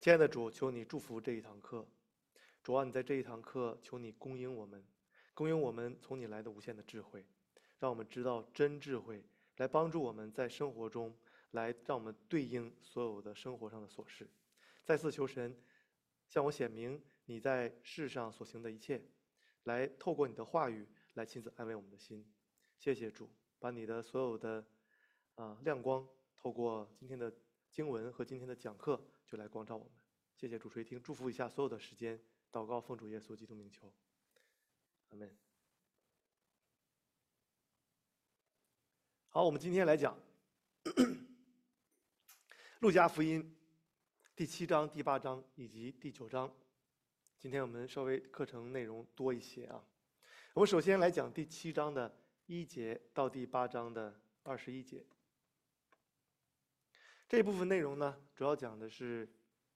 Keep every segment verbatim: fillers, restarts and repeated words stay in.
亲爱的主，求你祝福这一堂课。主啊，你在这一堂课，求你供应我们，供应我们从你来的无限的智慧，让我们知道真智慧，来帮助我们在生活中，来让我们对应所有的生活上的琐事。再次求神向我显明你在世上所行的一切，来透过你的话语来亲自安慰我们的心。谢谢主，把你的所有的啊、呃、亮光透过今天的经文和今天的讲课就来光照我们。谢谢主垂听，祝福一下所有的时间，祷告奉主耶稣基督名求，阿门。好，我们今天来讲路加福音第七章、第八章以及第九章。今天我们稍微课程内容多一些啊。我们首先来讲第七章的一节到第八章的二十一节。这部分内容呢，主要讲的是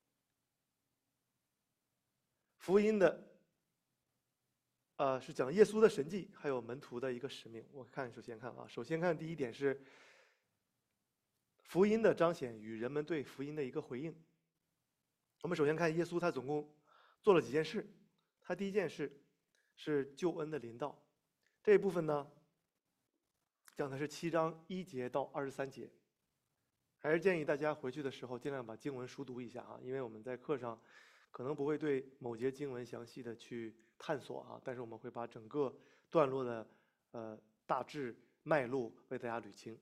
福音的，呃，是讲耶稣的神迹，还有门徒的一个使命。我看，首先看啊，首先看第一点是福音的彰显与人们对福音的一个回应。我们首先看耶稣，他总共做了几件事。他第一件事是救恩的临到，这一部分呢，讲的是七章一节到二十三节。还是建议大家回去的时候尽量把经文熟读一下啊，因为我们在课上可能不会对某节经文详细的去探索啊，但是我们会把整个段落的呃大致脉络为大家捋清。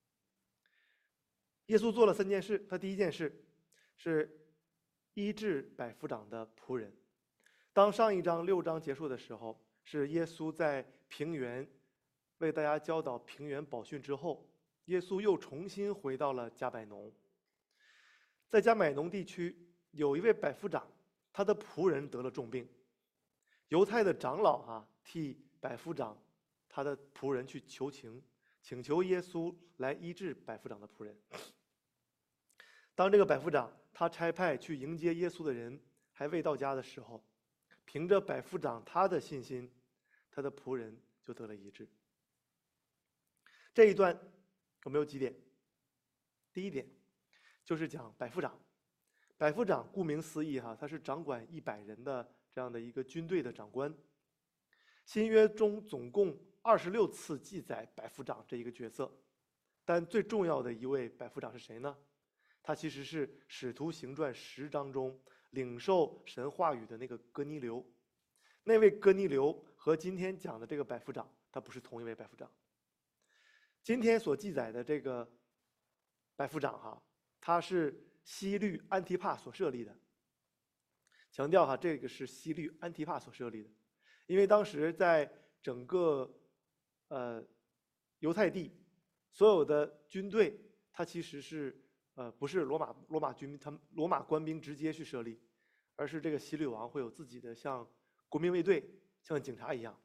耶稣做了三件事，他第一件事是医治百夫长的仆人。当上一章六章结束的时候，是耶稣在平原为大家教导平原宝训之后，耶稣又重新回到了加百农。在加百农地区有一位百夫长，他的仆人得了重病，犹太的长老啊替百夫长他的仆人去求情，请求耶稣来医治百夫长的仆人。当这个百夫长他差派去迎接耶稣的人还未到家的时候，凭着百夫长他的信心，他的仆人就得了医治。这一段我们有几点。第一点就是讲百夫长。百夫长顾名思义哈，他是掌管一百人的这样的一个军队的长官。新约中总共二十六次记载百夫长这一个角色，但最重要的一位百夫长是谁呢？他其实是使徒行传十章中领受神话语的那个哥尼流。那位哥尼流和今天讲的这个百夫长，他不是同一位百夫长。今天所记载的这个百夫长哈，他是西律安提帕所设立的。强调哈，这个是西律安提帕所设立的，因为当时在整个呃犹太地，所有的军队，它其实是呃不是罗马罗马军他们罗马官兵直接去设立，而是这个西律王会有自己的像国民卫队，像警察一样。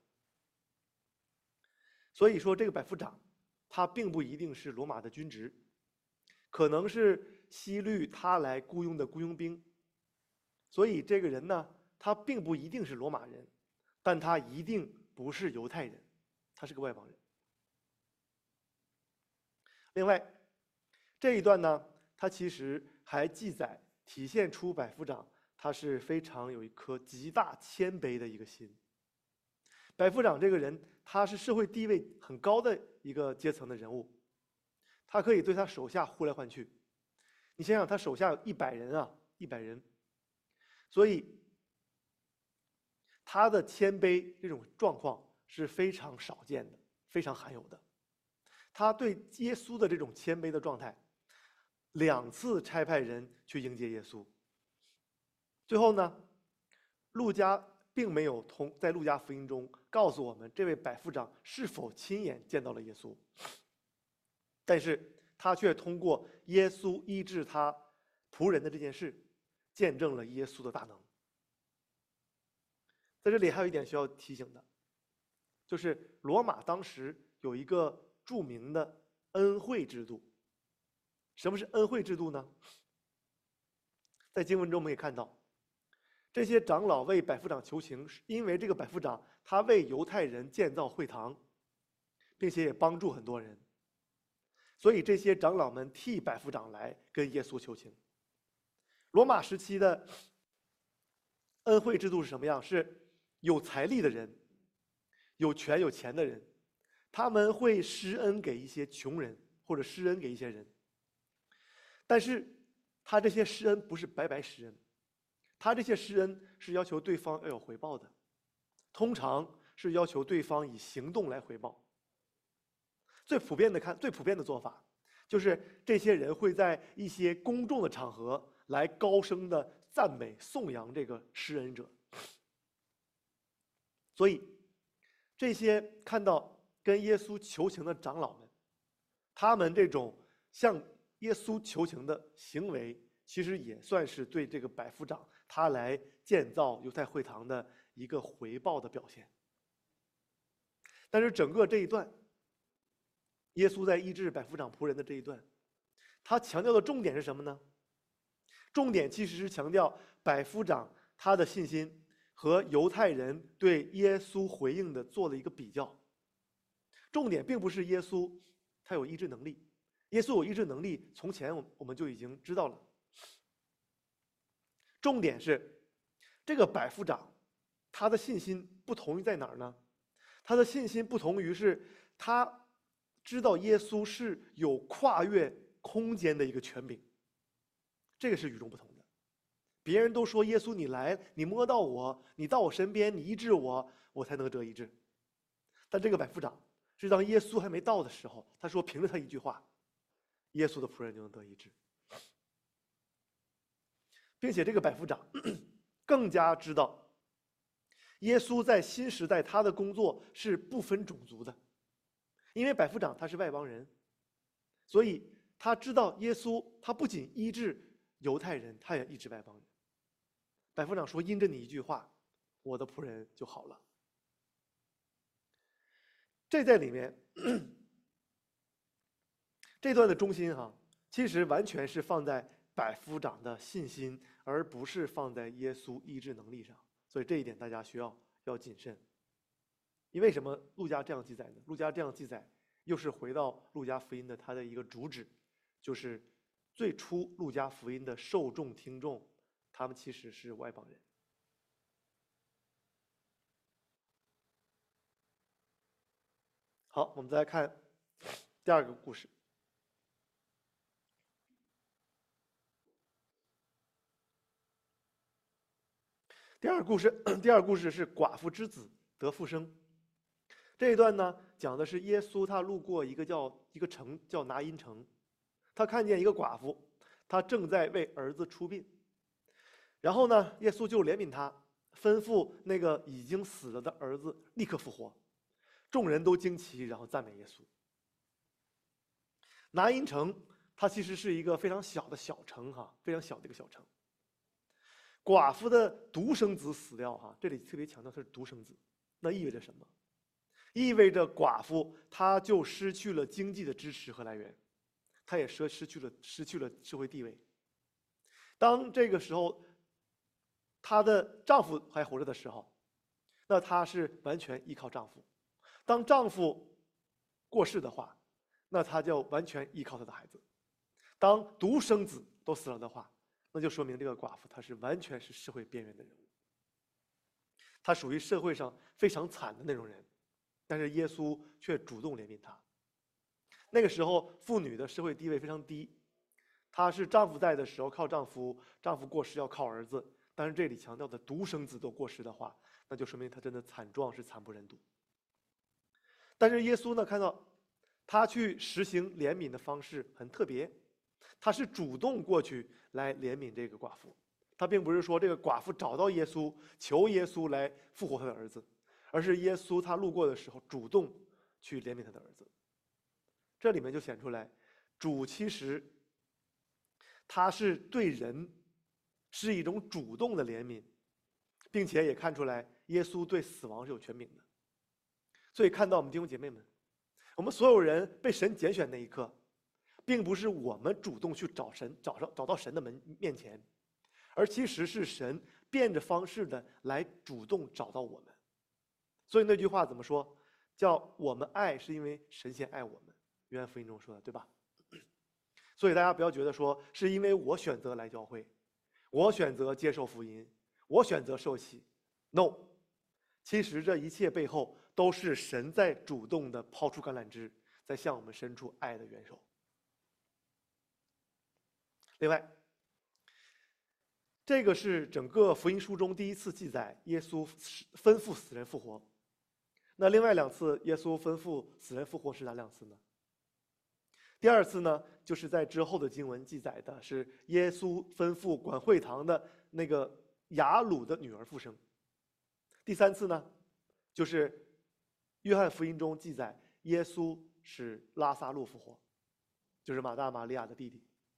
所以说这个百夫长，他并不一定是罗马的军职，可能是西律他来雇佣的雇佣兵。所以这个人呢，他并不一定是罗马人，但他一定不是犹太人，他是个外邦人。另外，这一段呢，他其实还记载体现出百夫长他是非常有一颗极大谦卑的一个心。百夫长这个人，他是社会地位很高的一个阶层的人物，他可以对他手下呼来唤去。你想想，他手下有一百人啊，一百人，所以他的谦卑这种状况是非常少见的，非常罕有的。他对耶稣的这种谦卑的状态，两次差派人去迎接耶稣。最后呢，路加并没有同在路加福音中告诉我们这位百夫长是否亲眼见到了耶稣，但是他却通过耶稣医治他仆人的这件事，见证了耶稣的大能。在这里还有一点需要提醒的，就是罗马当时有一个著名的恩惠制度。什么是恩惠制度呢？在经文中我们可以看到，这些长老为百夫长求情，是因为这个百夫长他为犹太人建造会堂，并且也帮助很多人，所以这些长老们替百夫长来跟耶稣求情。 罗马时期的恩惠制度是什么样？是有财力的人、有权有钱的人，他们会施恩给一些穷人，或者施恩给一些人。但是他这些施恩不是白白施恩，他这些施恩是要求对方要有回报的，通常是要求对方以行动来回报。最普遍的看，最普遍的做法，就是这些人会在一些公众的场合来高声的赞美、颂扬这个施恩者。所以，这些看到跟耶稣求情的长老们，他们这种向耶稣求情的行为，其实也算是对这个百夫长他来建造犹太会堂的一个回报的表现。但是整个这一段，耶稣在医治百夫长仆人的这一段，他强调的重点是什么呢？重点其实是强调百夫长他的信心和犹太人对耶稣回应的做了一个比较。重点并不是耶稣他有医治能力，耶稣有医治能力，从前我们就已经知道了。重点是这个百夫长他的信心不同于在哪儿呢？他的信心不同于是他知道耶稣是有跨越空间的一个权柄，这个是与众不同的。别人都说耶稣你来，你摸到我，你到我身边，你医治我，我才能得医治。但这个百夫长是当耶稣还没到的时候，他说凭着他一句话，耶稣的仆人就能得医治，并且这个百夫长更加知道耶稣在新时代他的工作是不分种族的，因为百夫长他是外邦人，所以他知道耶稣他不仅医治犹太人，他也医治外邦人。百夫长说因着你一句话，我的仆人就好了。这在里面这段的中心哈，其实完全是放在百夫长的信心，而不是放在耶稣医治能力上。所以这一点大家需要要谨慎。因为什么路加这样记载呢？路加这样记载又是回到路加福音的它的一个主旨，就是最初路加福音的受众听众，他们其实是外邦人。好，我们再来看第二个故事。第二个故事，第二个故事是寡妇之子得复生。这一段呢，讲的是耶稣他路过一个叫一个城叫拿因城，他看见一个寡妇，她正在为儿子出殡。然后呢，耶稣就怜悯他，吩咐那个已经死了的儿子立刻复活。众人都惊奇，然后赞美耶稣。拿因城它其实是一个非常小的小城哈，非常小的一个小城。寡妇的独生子死掉哈，这里特别强调他是独生子，那意味着什么？意味着寡妇她就失去了经济的支持和来源，她也失失去了失去了社会地位。当这个时候，她的丈夫还活着的时候，那她是完全依靠丈夫；当丈夫过世的话，那她就完全依靠她的孩子；当独生子都死了的话，那就说明这个寡妇她是完全是社会边缘的人物，她属于社会上非常惨的那种人，但是耶稣却主动怜悯她。那个时候妇女的社会地位非常低，她是丈夫在的时候靠丈夫，丈夫过世要靠儿子，但是这里强调的独生子都过世的话，那就说明她真的惨状是惨不忍睹。但是耶稣呢，看到他去实行怜悯的方式很特别，他是主动过去来怜悯这个寡妇，他并不是说这个寡妇找到耶稣求耶稣来复活他的儿子，而是耶稣他路过的时候主动去怜悯他的儿子。这里面就显出来，主其实他是对人是一种主动的怜悯，并且也看出来耶稣对死亡是有权柄的。所以看到我们弟兄姐妹们，我们所有人被神拣选那一刻，并不是我们主动去找神，找到找到神的门面前，而其实是神变着方式的来主动找到我们。所以那句话怎么说？叫我们爱是因为神先爱我们，约翰福音中说的，对吧？所以大家不要觉得说是因为我选择来教会， 我选择接受福音，我选择受洗。No，其实这一切背后都是神在主动的抛出橄榄枝，在向我们伸出爱的援手。另外，这个是整个福音书中第一次记载耶稣吩咐死人复活。那另外两次耶稣吩咐死人复活是哪两次呢？第二次呢，就是在之后的经文记载的是耶稣吩咐管会堂的那个雅鲁的女儿复生。第三次呢，就是约翰福音中记载耶稣使拉撒路复活，就是马大马利亚的弟弟。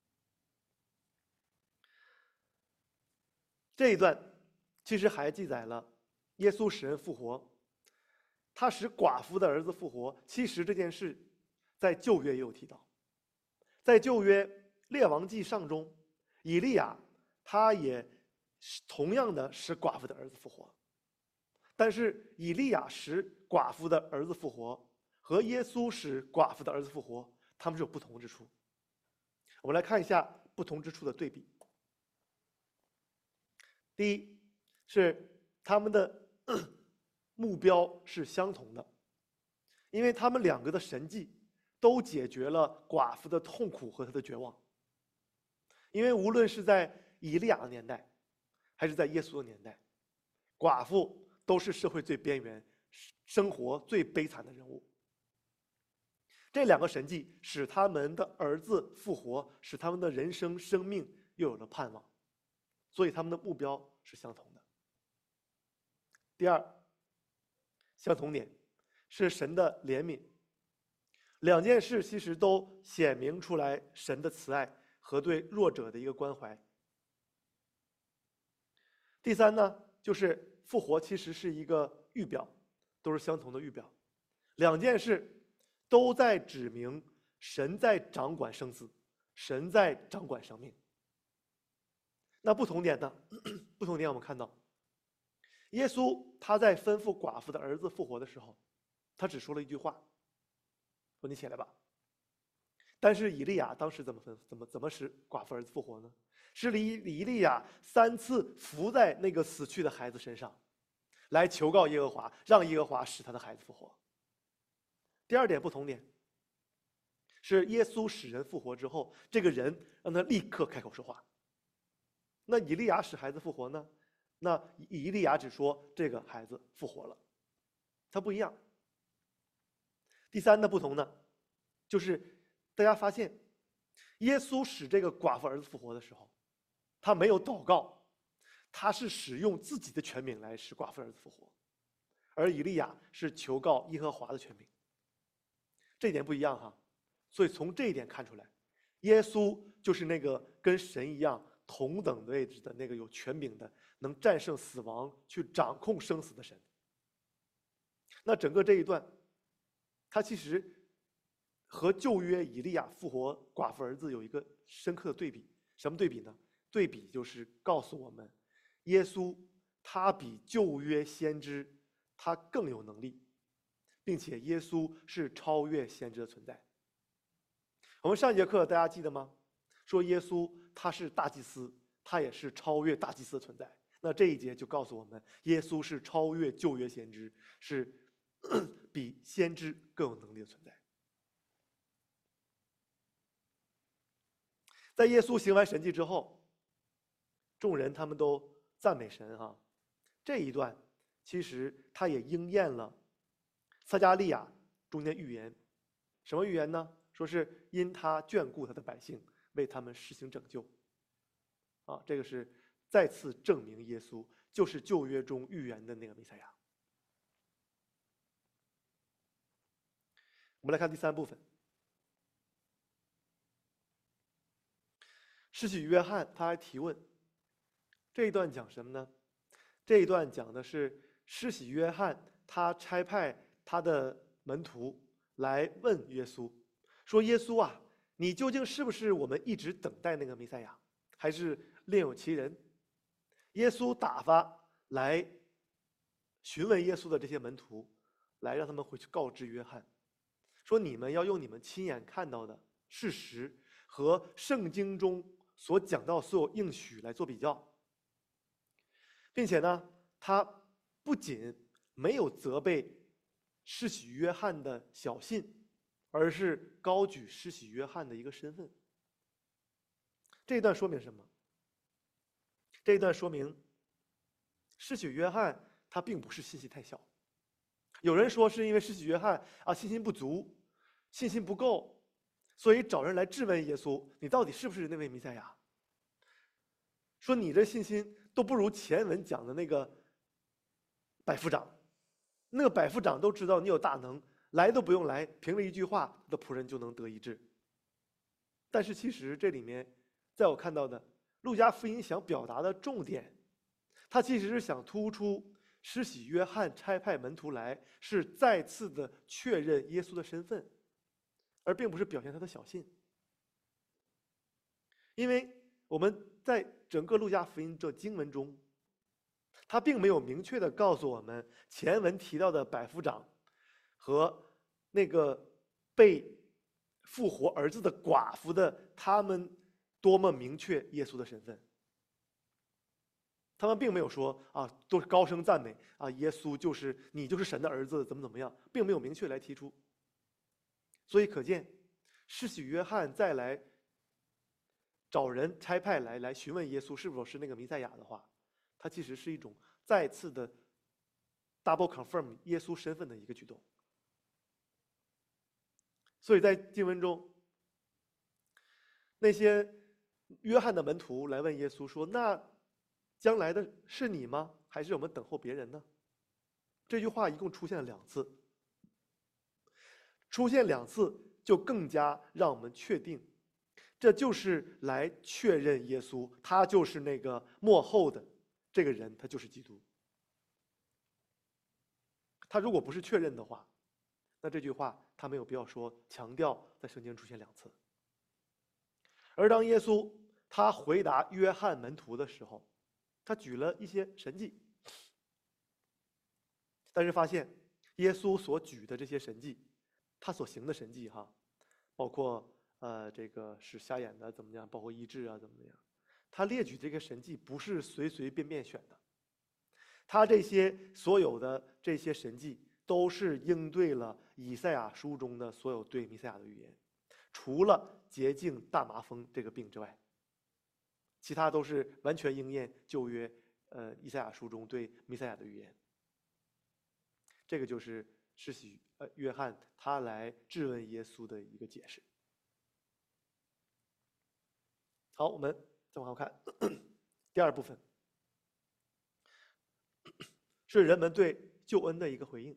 这一段其实还记载了耶稣使人复活，他使寡妇的儿子复活。其实这件事在旧约也有提到，在旧约列王纪上中，以利亚他也同样的使寡妇的儿子复活。但是以利亚使寡妇的儿子复活和耶稣使寡妇的儿子复活，他们是有不同之处。我们来看一下不同之处的对比。第一是他们的目标是相同的，因为他们两个的神迹都解决了寡妇的痛苦和她的绝望。因为无论是在以利亚的年代，还是在耶稣的年代，寡妇都是社会最边缘、生活最悲惨的人物。这两个神迹使他们的儿子复活，使他们的人生生命又有了盼望，所以他们的目标是相同的。第二，相同点是神的怜悯。两件事其实都显明出来神的慈爱和对弱者的一个关怀。第三呢，就是复活其实是一个预表，都是相同的预表。两件事都在指明神在掌管生死，神在掌管生命。那不同点呢？不同点我们看到，耶稣他在吩咐寡妇的儿子复活的时候，他只说了一句话，说你起来吧。但是以利亚当时怎么分怎么怎么使寡妇儿子复活呢？是以以利亚三次伏在那个死去的孩子身上，来求告耶和华，让耶和华使他的孩子复活。第二点不同点是耶稣使人复活之后，这个人让他立刻开口说话。那以利亚使孩子复活呢？那以利亚只说这个孩子复活了，他不一样。第三的不同呢，就是大家发现，耶稣使这个寡妇儿子复活的时候，他没有祷告，他是使用自己的权柄来使寡妇儿子复活，而以利亚是求告耶和华的权柄。这一点不一样哈，所以从这一点看出来，耶稣就是那个跟神一样同等位置的那个有权柄的，能战胜死亡、去掌控生死的神。那整个这一段，它其实和旧约以利亚复活寡妇儿子有一个深刻的对比。什么对比呢？对比就是告诉我们，耶稣他比旧约先知他更有能力，并且耶稣是超越先知的存在。我们上一节课大家记得吗？说耶稣他是大祭司，他也是超越大祭司的存在。那这一节就告诉我们，耶稣是超越旧约先知，是比先知更有能力的存在。在耶稣行完神迹之后，众人他们都赞美神哈。这一段其实他也应验了撒迦利亚中间预言。什么预言呢？说是因他眷顾他的百姓，为他们实行拯救。啊，这个是再次证明耶稣就是旧约中预言的那个弥赛亚。我们来看第三部分。施洗约翰他还提问，这一段讲什么呢？这一段讲的是施洗约翰他差派他的门徒来问耶稣，说耶稣啊，你究竟是不是我们一直等待那个弥赛亚，还是另有其人？耶稣打发来询问耶稣的这些门徒，来让他们回去告知约翰，说你们要用你们亲眼看到的事实和圣经中所讲到所有应许来做比较，并且呢，他不仅没有责备施洗约翰的小信，而是高举施洗约翰的一个身份。这一段说明什么？这一段说明施洗约翰他并不是信心太小。有人说是因为施洗约翰啊信心不足，信心不够，所以找人来质问耶稣，你到底是不是那位弥赛亚？说你这信心都不如前文讲的那个百夫长，那个百夫长都知道你有大能，来都不用来，凭着一句话的仆人就能得医治。但是其实这里面，在我看到的路加福音想表达的重点，他其实是想突出施洗约翰差派门徒来，是再次的确认耶稣的身份，而并不是表现他的小信。因为我们在整个路加福音这经文中，他并没有明确的告诉我们前文提到的百夫长和那个被复活儿子的寡妇的他们多么明确耶稣的身份。他们并没有说啊，都是高声赞美啊，耶稣就是你就是神的儿子，怎么怎么样，并没有明确来提出。所以可见，施洗约翰再来找人差派来来询问耶稣是否是那个弥赛亚的话，它其实是一种再次的 double confirm 耶稣身份的一个举动。所以在经文中，那些约翰的门徒来问耶稣说，那将来的是你吗？还是我们等候别人呢？这句话一共出现了两次，出现两次就更加让我们确定，这就是来确认耶稣，他就是那个末后的这个人，他就是基督。他如果不是确认的话，那这句话他没有必要说，强调在圣经出现两次。而当耶稣他回答约翰门徒的时候，他举了一些神迹，但是发现耶稣所举的这些神迹，他所行的神迹哈，包括呃这个使瞎眼的怎么样，包括医治啊怎么样，他列举这个神迹不是随随便便选的，他这些所有的这些神迹都是应对了以赛亚书中的所有对弥赛亚的预言，除了洁净大麻风这个病之外，其他都是完全应验旧约呃以赛亚书中对弥赛亚的预言。这个就是施洗呃约翰他来质问耶稣的一个解释。好，我们再往后看第二部分，是人们对救恩的一个回应。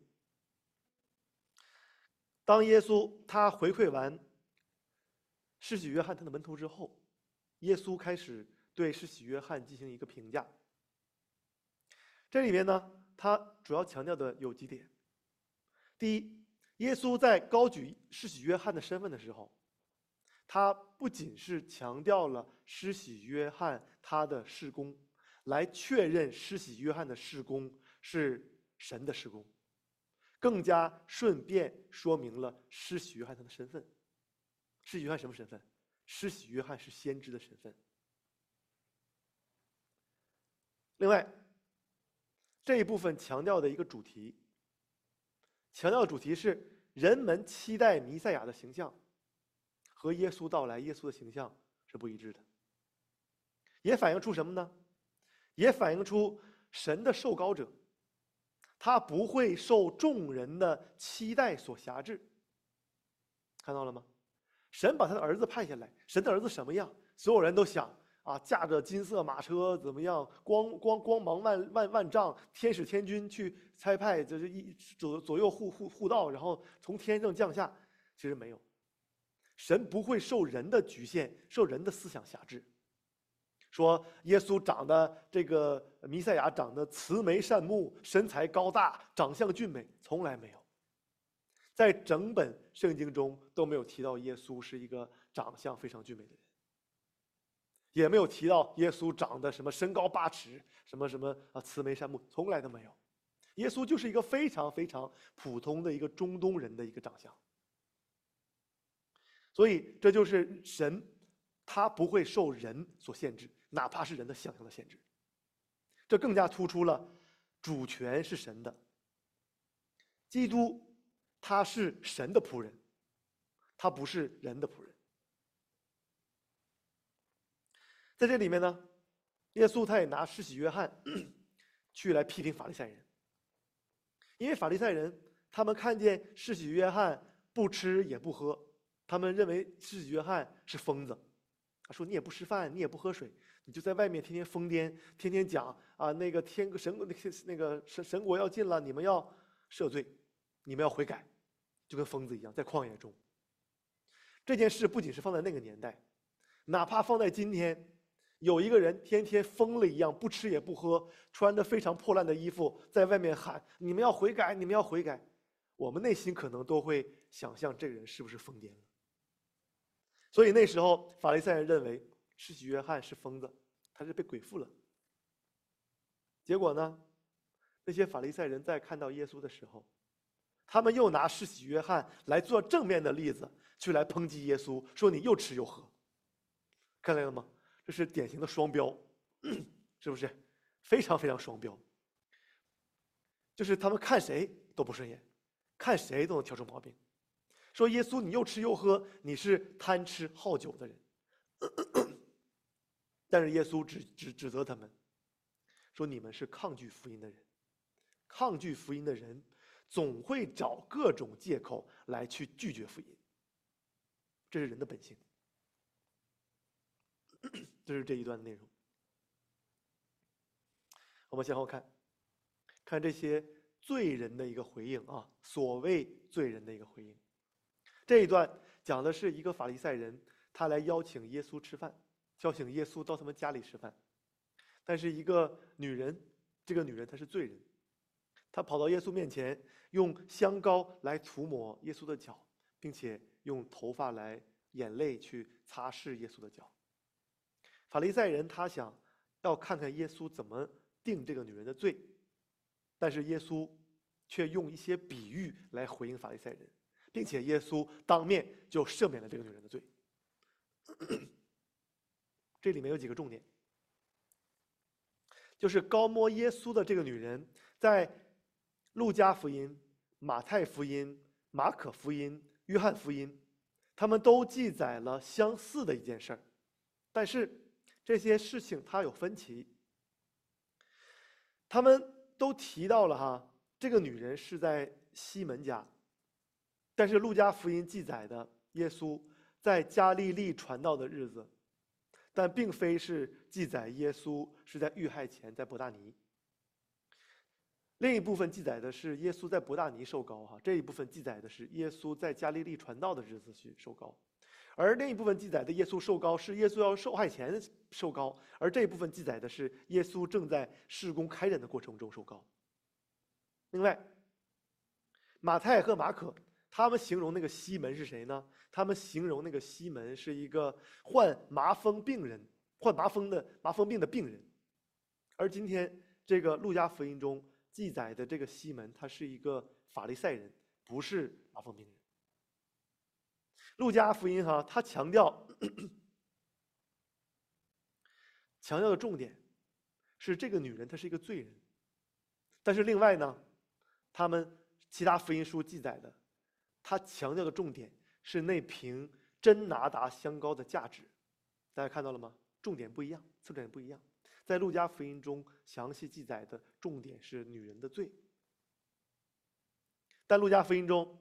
当耶稣他回馈完施洗约翰他的门徒之后，耶稣开始对施洗约翰进行一个评价。这里面呢，他主要强调的有几点。第一，耶稣在高举施洗约翰的身份的时候，他不仅是强调了施洗约翰他的事工，来确认施洗约翰的事工是神的事工，更加顺便说明了施洗约翰他的身份。施洗约翰什么身份？施洗约翰是先知的身份。另外，这一部分强调的一个主题，强调的主题是人们期待弥赛亚的形象和耶稣到来耶稣的形象是不一致的，也反映出什么呢？也反映出神的受膏者他不会受众人的期待所辖制。看到了吗？神把他的儿子派下来，神的儿子什么样？所有人都想啊，驾着金色马车怎么样？光光光芒万万万丈，天使天军去差派，就是一左左右护护护道，然后从天上降下。其实没有，神不会受人的局限，受人的思想辖制。说耶稣长得这个弥赛亚长得慈眉善目，身材高大，长相俊美，从来没有。在整本圣经中都没有提到耶稣是一个长相非常俊美的人，也没有提到耶稣长得什么身高八尺，什么什么啊慈眉善目，从来都没有。耶稣就是一个非常非常普通的一个中东人的一个长相。所以这就是神他不会受人所限制，哪怕是人的想象的限制。这更加突出了主权是神的。基督他是神的仆人，他不是人的仆人。在这里面呢，耶稣他也拿施洗约翰去来批评法利赛人，因为法利赛人他们看见施洗约翰不吃也不喝，他们认为施洗约翰是疯子。他说：“你也不吃饭，你也不喝水，你就在外面天天疯癫，天天讲啊，那个天神那个那个神神国要进了，你们要赦罪，你们要悔改，就跟疯子一样，在旷野中。”这件事不仅是放在那个年代，哪怕放在今天，有一个人天天疯了一样，不吃也不喝，穿着非常破烂的衣服，在外面喊：“你们要悔改，你们要悔改。”我们内心可能都会想象这个人是不是疯癫了。所以那时候法利赛人认为施洗约翰是疯子，他是被鬼附了。结果呢，那些法利赛人在看到耶稣的时候，他们又拿施洗约翰来做正面的例子，去来抨击耶稣，说你又吃又喝。看来了吗？这是典型的双标，是不是？非常非常双标。就是他们看谁都不顺眼，看谁都能挑出毛病。说耶稣你又吃又喝，你是贪吃好酒的人。但是耶稣指指指责他们，说你们是抗拒福音的人，抗拒福音的人总会找各种借口来去拒绝福音，这是人的本性。这是这一段内容。我们向后看，看这些罪人的一个回应啊，所谓罪人的一个回应。这一段讲的是一个法利赛人，他来邀请耶稣吃饭，邀请耶稣到他们家里吃饭。但是一个女人，这个女人她是罪人，她跑到耶稣面前，用香膏来涂抹耶稣的脚，并且用头发来眼泪去擦拭耶稣的脚。法利赛人他想要看看耶稣怎么定这个女人的罪，但是耶稣却用一些比喻来回应法利赛人，并且耶稣当面就赦免了这个女人的罪。这里面有几个重点，就是高摸耶稣的这个女人，在路加福音、马太福音、马可福音、约翰福音，他们都记载了相似的一件事儿，但是这些事情它有分歧。他们都提到了哈，这个女人是在西门家，但是路加福音记载的耶稣在加利利传道的日子，但并非是记载耶稣是在遇害前在伯大尼。另一部分记载的是耶稣在伯大尼受膏哈，这一部分记载的是耶稣在加利利传道的日子去受膏。而另一部分记载的耶稣受膏是耶稣要受害前受膏，而这一部分记载的是耶稣正在事工开展的过程中受膏。另外，马太和马可他们形容那个西门是谁呢？他们形容那个西门是一个患麻风病人，患麻风的麻风病的病人。而今天这个路加福音中记载的这个西门，他是一个法利赛人，不是麻风病人。路加福音哈，他强调强调的重点是这个女人她是一个罪人，但是另外呢，他们其他福音书记载的，他强调的重点是那瓶真拿达香膏的价值。大家看到了吗？重点不一样，侧重点不一样。在路加福音中详细记载的重点是女人的罪，但路加福音中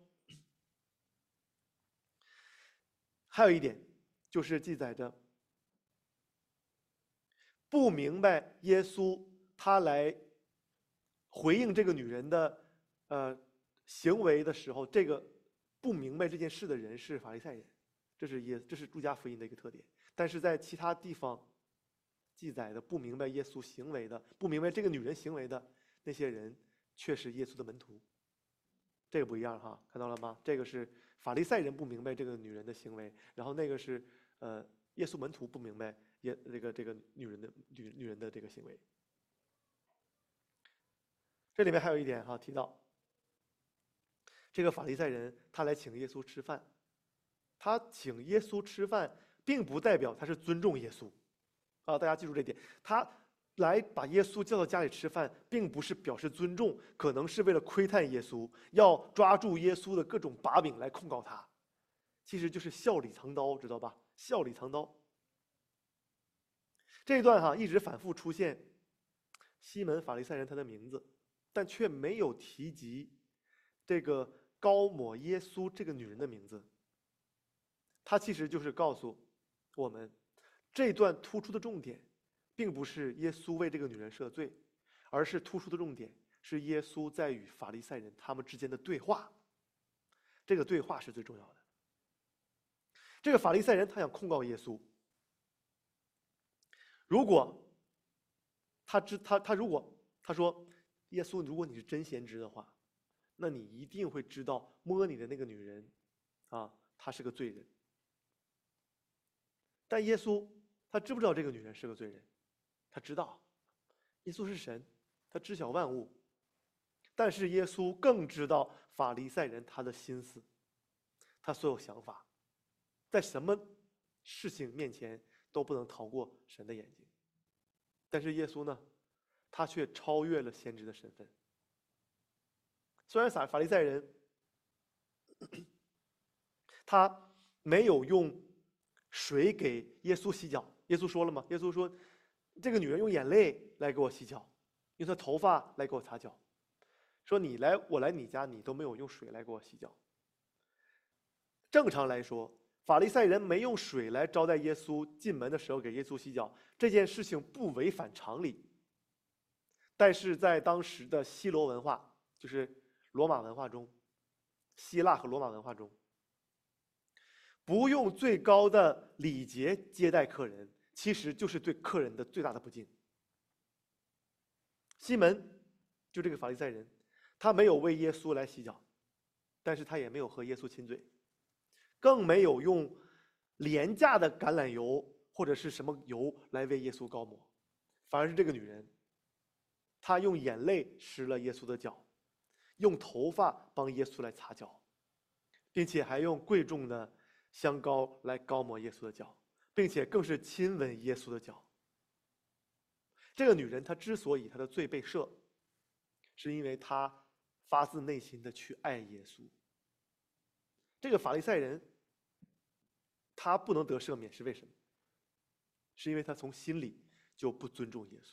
还有一点，就是记载着不明白耶稣他来回应这个女人的呃行为的时候，这个不明白这件事的人是法利赛人，这是耶这是路加福音的一个特点。但是在其他地方记载的不明白耶稣行为的、不明白这个女人行为的那些人，却是耶稣的门徒。这个不一样哈，看到了吗？这个是法利赛人不明白这个女人的行为，然后那个是呃耶稣门徒不明白耶这个这个女人的女女人的这个行为。这里面还有一点哈，提到这个法利赛人他来请耶稣吃饭，他请耶稣吃饭并不代表他是尊重耶稣。啊，大家记住这点，他来把耶稣叫到家里吃饭，并不是表示尊重，可能是为了窥探耶稣，要抓住耶稣的各种把柄来控告他，其实就是笑里藏刀，知道吧？笑里藏刀。这一段哈一直反复出现西门法利赛人他的名字，但却没有提及这个高抹耶稣这个女人的名字。他其实就是告诉我们，这段突出的重点并不是耶稣为这个女人赦罪，而是突出的重点是耶稣在与法利赛人他们之间的对话。这个对话是最重要的。这个法利赛人他想控告耶稣，如果他知他他如果他说耶稣，如果你是真先知的话，那你一定会知道摸你的那个女人啊，她是个罪人。但耶稣他知不知道这个女人是个罪人？他知道，耶稣是神，他知晓万物。但是耶稣更知道法利赛人他的心思，他所有想法，在什么事情面前都不能逃过神的眼睛。但是耶稣呢，他却超越了先知的身份。虽然法法利赛人他没有用水给耶稣洗脚，耶稣说了吗？耶稣说，这个女人用眼泪来给我洗脚，用她头发来给我擦脚，说你来我来你家，你都没有用水来给我洗脚。正常来说，法利赛人没用水来招待耶稣，进门的时候给耶稣洗脚，这件事情不违反常理。但是在当时的希罗文化，就是罗马文化中，希腊和罗马文化中，不用最高的礼节接待客人，其实就是对客人的最大的不敬。西门，就这个法利赛人，他没有为耶稣来洗脚，但是他也没有和耶稣亲嘴，更没有用廉价的橄榄油或者是什么油来为耶稣膏抹，反而是这个女人，她用眼泪湿了耶稣的脚，用头发帮耶稣来擦脚，并且还用贵重的香膏来膏抹耶稣的脚，并且更是亲吻耶稣的脚。这个女人她之所以她的罪被赦，是因为她发自内心的去爱耶稣。这个法利赛人他不能得赦免是为什么？是因为他从心里就不尊重耶稣。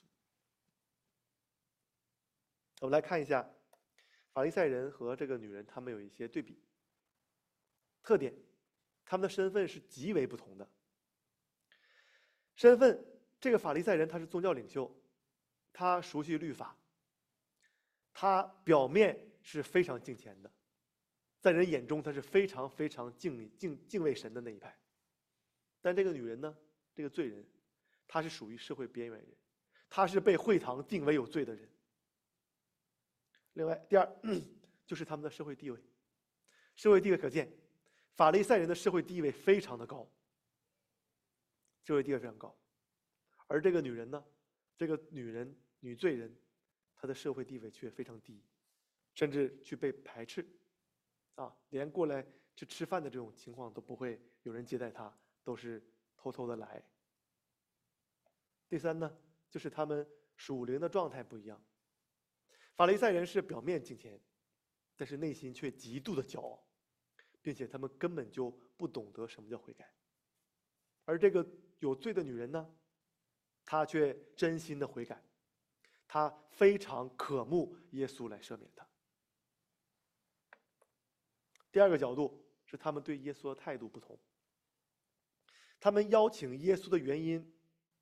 我们来看一下法利赛人和这个女人他们有一些对比特点，他们的身份是极为不同的。身份，这个法利赛人他是宗教领袖，他熟悉律法，他表面是非常敬虔的，在人眼中他是非常非常敬敬敬畏神的那一派。但这个女人呢，这个罪人，她是属于社会边缘人，她是被会堂定为有罪的人。另外，第二就是他们的社会地位，社会地位可见，法利赛人的社会地位非常的高，社会地位非常高，而这个女人呢，这个女人女罪人，她的社会地位却非常低，甚至去被排斥，啊，连过来去吃饭的这种情况都不会有人接待她，都是偷偷的来。第三呢，就是他们属灵的状态不一样。法利赛人是表面敬虔，但是内心却极度的骄傲，并且他们根本就不懂得什么叫悔改。而这个有罪的女人呢，她却真心的悔改，她非常渴慕耶稣来赦免她。第二个角度是他们对耶稣的态度不同。他们邀请耶稣的原因，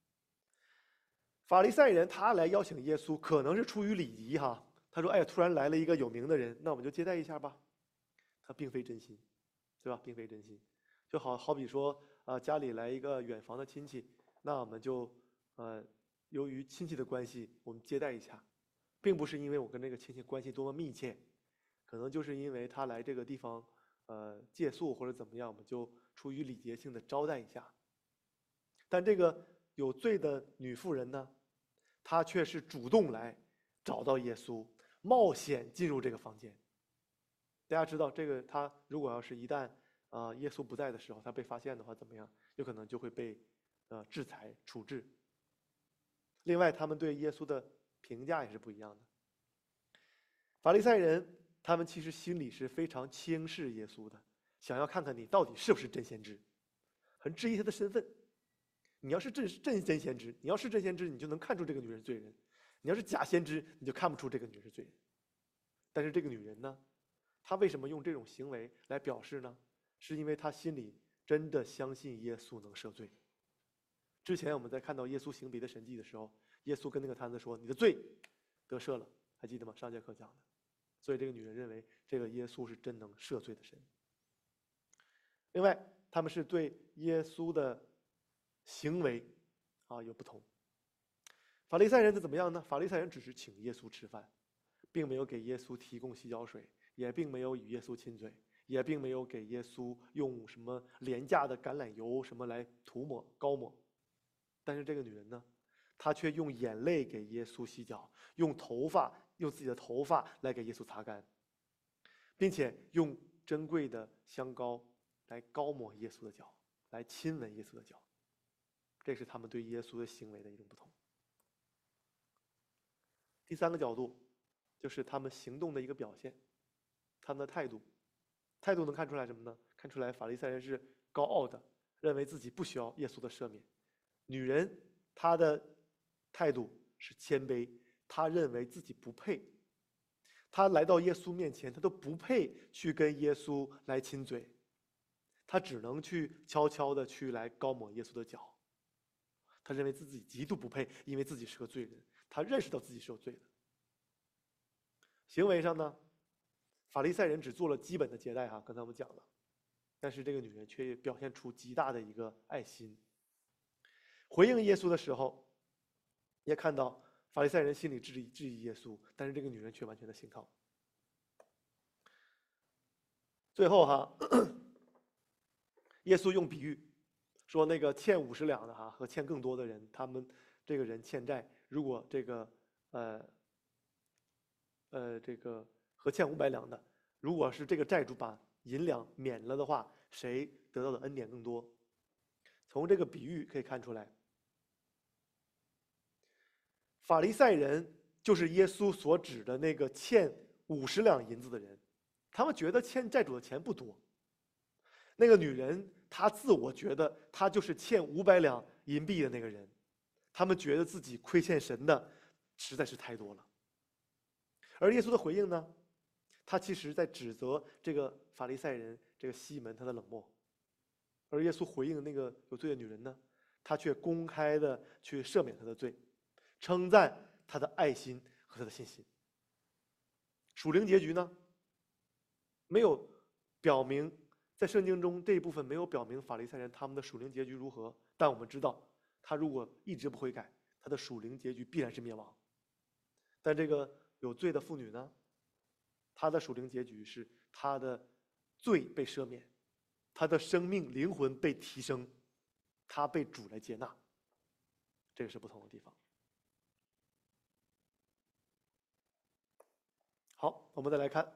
法利赛人他来邀请耶稣，可能是出于礼仪哈。他说：“哎呀，突然来了一个有名的人，那我们就接待一下吧。”他并非真心，对吧？并非真心，就好好比说啊、呃，家里来一个远房的亲戚，那我们就呃，由于亲戚的关系，我们接待一下，并不是因为我跟这个亲戚关系多么密切，可能就是因为他来这个地方呃借宿或者怎么样，我们就出于礼节性的招待一下。但这个有罪的女妇人呢，她却是主动来找到耶稣，冒险进入这个房间。大家知道，这个她如果要是一旦啊、呃、耶稣不在的时候，她被发现的话怎么样？ 有可能就会被呃制裁处置。另外，他们对耶稣的评价也是不一样的。法利赛人他们其实心里是非常轻视耶稣的，想要看看你到底是不是真先知，很质疑他的身份。你要是真真真先知，你要是真先知，你就能看出这个女人是罪人；你要是假先知，你就看不出这个女人是罪人。但是这个女人呢，她为什么用这种行为来表示呢？是因为她心里真的相信耶稣能赦罪。之前我们在看到耶稣行别的神迹的时候，耶稣跟那个摊子说：“你的罪得赦了。”还记得吗？上节课讲的。所以这个女人认为这个耶稣是真能赦罪的神。另外，他们是对耶稣的行为啊有不同。法利赛人是怎么样呢？法利赛人只是请耶稣吃饭，并没有给耶稣提供洗脚水，也并没有与耶稣亲嘴，也并没有给耶稣用什么廉价的橄榄油什么来涂抹膏抹。但是这个女人呢，她却用眼泪给耶稣洗脚，用头发用自己的头发来给耶稣擦干，并且用珍贵的香膏来膏抹耶稣的脚，来亲吻耶稣的脚。这是他们对耶稣的行为的一种不同。第三个角度就是他们行动的一个表现，他们的态度。态度能看出来什么呢？看出来法利赛人是高傲的，认为自己不需要耶稣的赦免。女人她的态度是谦卑，她认为自己不配。她来到耶稣面前，她都不配去跟耶稣来亲嘴，她只能去悄悄的去来膏抹耶稣的脚。她认为自己极度不配，因为自己是个罪人，她认识到自己是有罪的。行为上呢，法利赛人只做了基本的接待哈，刚才我们讲了，但是这个女人却表现出极大的一个爱心。回应耶稣的时候，也看到法利赛人心里质疑质疑耶稣，但是这个女人却完全的信靠。最后哈，耶稣用比喻说，那个欠五十两的哈和欠更多的人，他们这个人欠债，如果这个呃呃这个和欠五百两的，如果是这个债主把银两免了的话，谁得到的恩典更多？从这个比喻可以看出来，法利赛人就是耶稣所指的那个欠五十两银子的人，他们觉得欠债主的钱不多。那个女人，她自我觉得她就是欠五百两银币的那个人，他们觉得自己亏欠神的实在是太多了。而耶稣的回应呢，他其实在指责这个法利赛人，这个西门他的冷漠。而耶稣回应那个有罪的女人呢，他却公开的去赦免她的罪，称赞她的爱心和她的信心。属灵结局呢，没有表明，在圣经中这一部分没有表明法利赛人他们的属灵结局如何，但我们知道，他如果一直不悔改，他的属灵结局必然是灭亡。但这个有罪的妇女呢，她的属灵结局是她的罪被赦免，她的生命灵魂被提升，她被主来接纳。这个是不同的地方。好，我们再来看，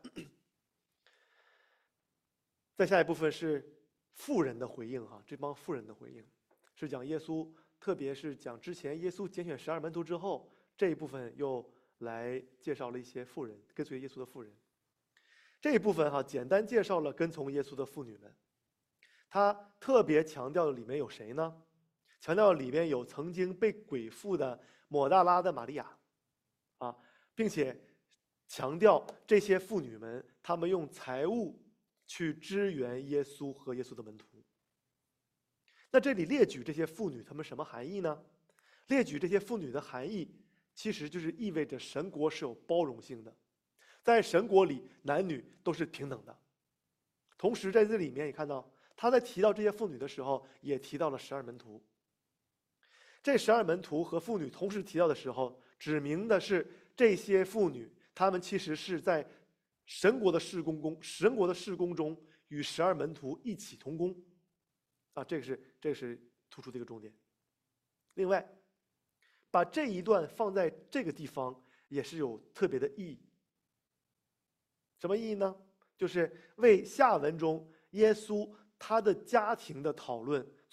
再下一部分是妇人的回应哈，这帮妇人的回应是讲耶稣，特别是讲之前耶稣拣选十二门徒之后，这一部分又来介绍了一些妇人，跟随耶稣的妇人。这一部分哈，简单介绍了跟从耶稣的妇女们。他特别强调的里面有谁呢？强调里面有曾经被鬼附的抹大拉的玛利亚，啊，并且强调这些妇女们，她们用财物去支援耶稣和耶稣的门徒。那这里列举这些妇女，她们什么含义呢？列举这些妇女的含义，其实就是意味着神国是有包容性的，在神国里，男女都是平等的。同时在这里面也看到，他在提到这些妇女的时候，也提到了十二门徒。这十二门徒和妇女同时提到的时候，指明的是这些妇女，她们其实是在神国的事工工神国的事工中与十二门徒一起同工。啊，这个是这个是突出这个重点。另外，把这一段放在这个地方也是有特别的意义。什么意义呢？就是为下文中耶稣他的家庭的讨论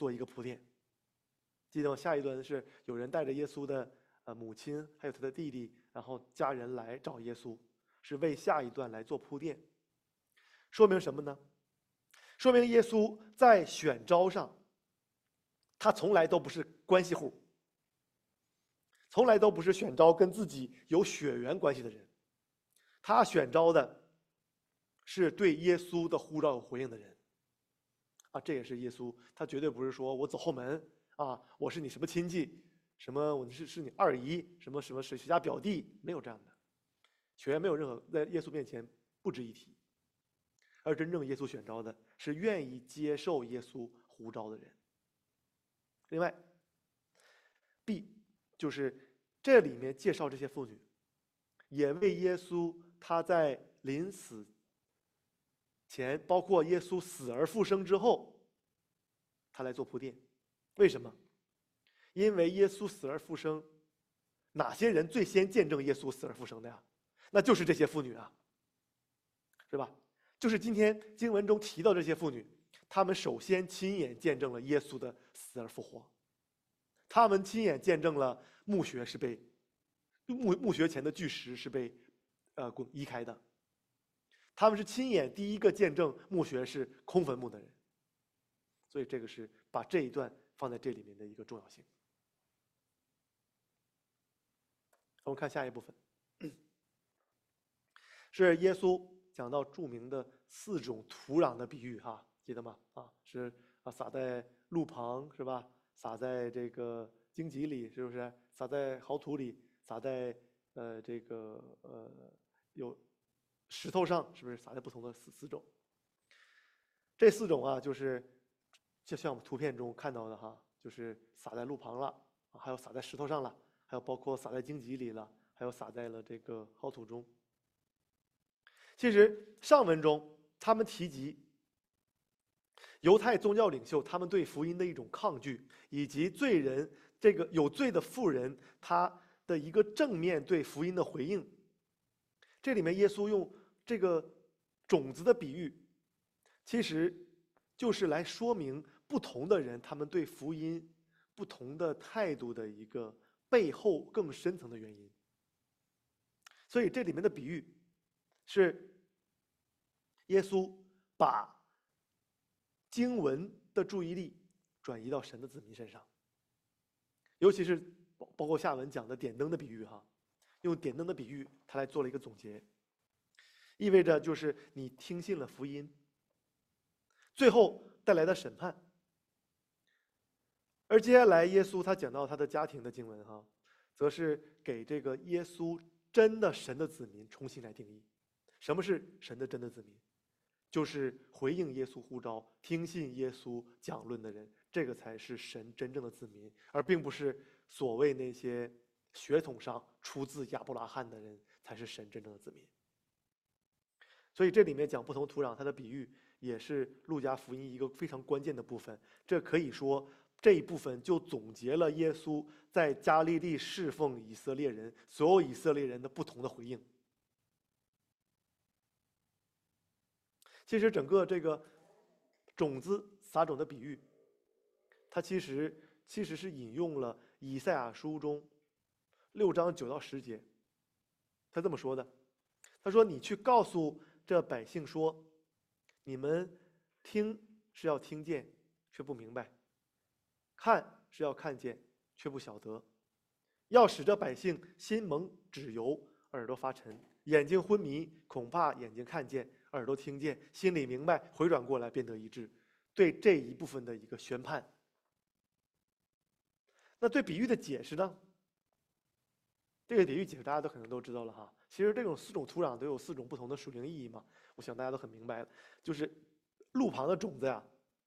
做一个铺垫。记得吗？下一段是有人带着耶稣的呃母亲还有他的弟弟，然后家人来找耶稣，是为下一段来做铺垫。说明什么呢？说明耶稣在选召上，他从来都不是关系户，从来都不是选召跟自己有血缘关系的人，他选召的是对耶稣的呼召有回应的人。啊，这也是耶稣，他绝对不是说我走后门啊，我是你什么亲戚，什么我是是你二姨，什么什么谁谁家表弟，没有这样的，血缘没有任何，在耶稣面前不值一提。而真正耶稣选召的是愿意接受耶稣呼召的人。另外 B 就是这里面介绍这些妇女，也为耶稣他在临死前，包括耶稣死而复生之后，他来做铺垫。为什么？因为耶稣死而复生，哪些人最先见证耶稣死而复生的呀？那就是这些妇女啊，是吧？就是今天经文中提到这些妇女，她们首先亲眼见证了耶稣的死而复活，她们亲眼见证了墓穴是被墓墓穴前的巨石是被呃滚移开的，他们是亲眼第一个见证墓穴是空坟墓的人，所以这个是把这一段放在这里面的一个重要性。我们看下一部分，是耶稣讲到著名的四种土壤的比喻，哈，记得吗？啊，是啊，撒在路旁是吧？撒在这个荆棘里，是不是？撒在好土里，撒在呃这个呃有石头上，是不是？撒在不同的四四种。这四种啊，就是就像我们图片中看到的哈，就是撒在路旁了，还有撒在石头上了，还有包括撒在荆棘里了，还有撒在了这个好土中。其实上文中他们提及犹太宗教领袖他们对福音的一种抗拒，以及罪人这个有罪的妇人他的一个正面对福音的回应。这里面耶稣用这个种子的比喻，其实就是来说明不同的人他们对福音不同的态度的一个背后更深层的原因。所以这里面的比喻是耶稣把经文的注意力转移到神的子民身上，尤其是包括下文讲的点灯的比喻哈，用点灯的比喻他来做了一个总结，意味着就是你听信了福音，最后带来的审判。而接下来耶稣他讲到他的家庭的经文哈，则是给这个耶稣真的神的子民重新来定义，什么是神的真的子民？就是回应耶稣呼召、听信耶稣讲论的人，这个才是神真正的子民，而并不是所谓那些血统上出自亚伯拉罕的人才是神真正的子民。所以这里面讲不同土壤，它的比喻也是路加福音一个非常关键的部分。这可以说这一部分就总结了耶稣在加利利侍奉以色列人，所有以色列人的不同的回应。其实整个这个种子撒种的比喻，它其实其实是引用了以赛亚书中六章九到十节，他这么说的：他说，你去告诉这百姓说，你们听是要听见却不明白，看是要看见却不晓得，要使这百姓心蒙脂油，耳朵发沉，眼睛昏迷，恐怕眼睛看见，耳朵听见，心里明白，回转过来便得医治。对这一部分的一个宣判。那对比喻的解释呢？这个比喻解释大家都可能都知道了哈。其实这种四种土壤都有四种不同的属灵意义嘛，我想大家都很明白了。就是路旁的种子呀，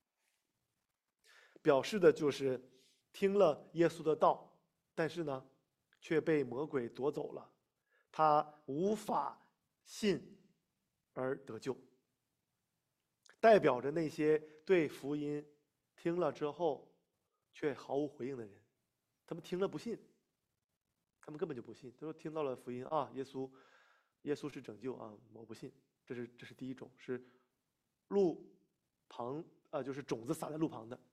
表示的就是听了耶稣的道，但是呢，却被魔鬼夺走了，他无法信而得救。代表着那些对福音听了之后却毫无回应的人，他们听了不信，他们根本就不信。他说听到了福音啊，耶稣，耶稣是拯救啊，我不信。这是这是第一种，是路旁啊，就是种子撒在路旁的。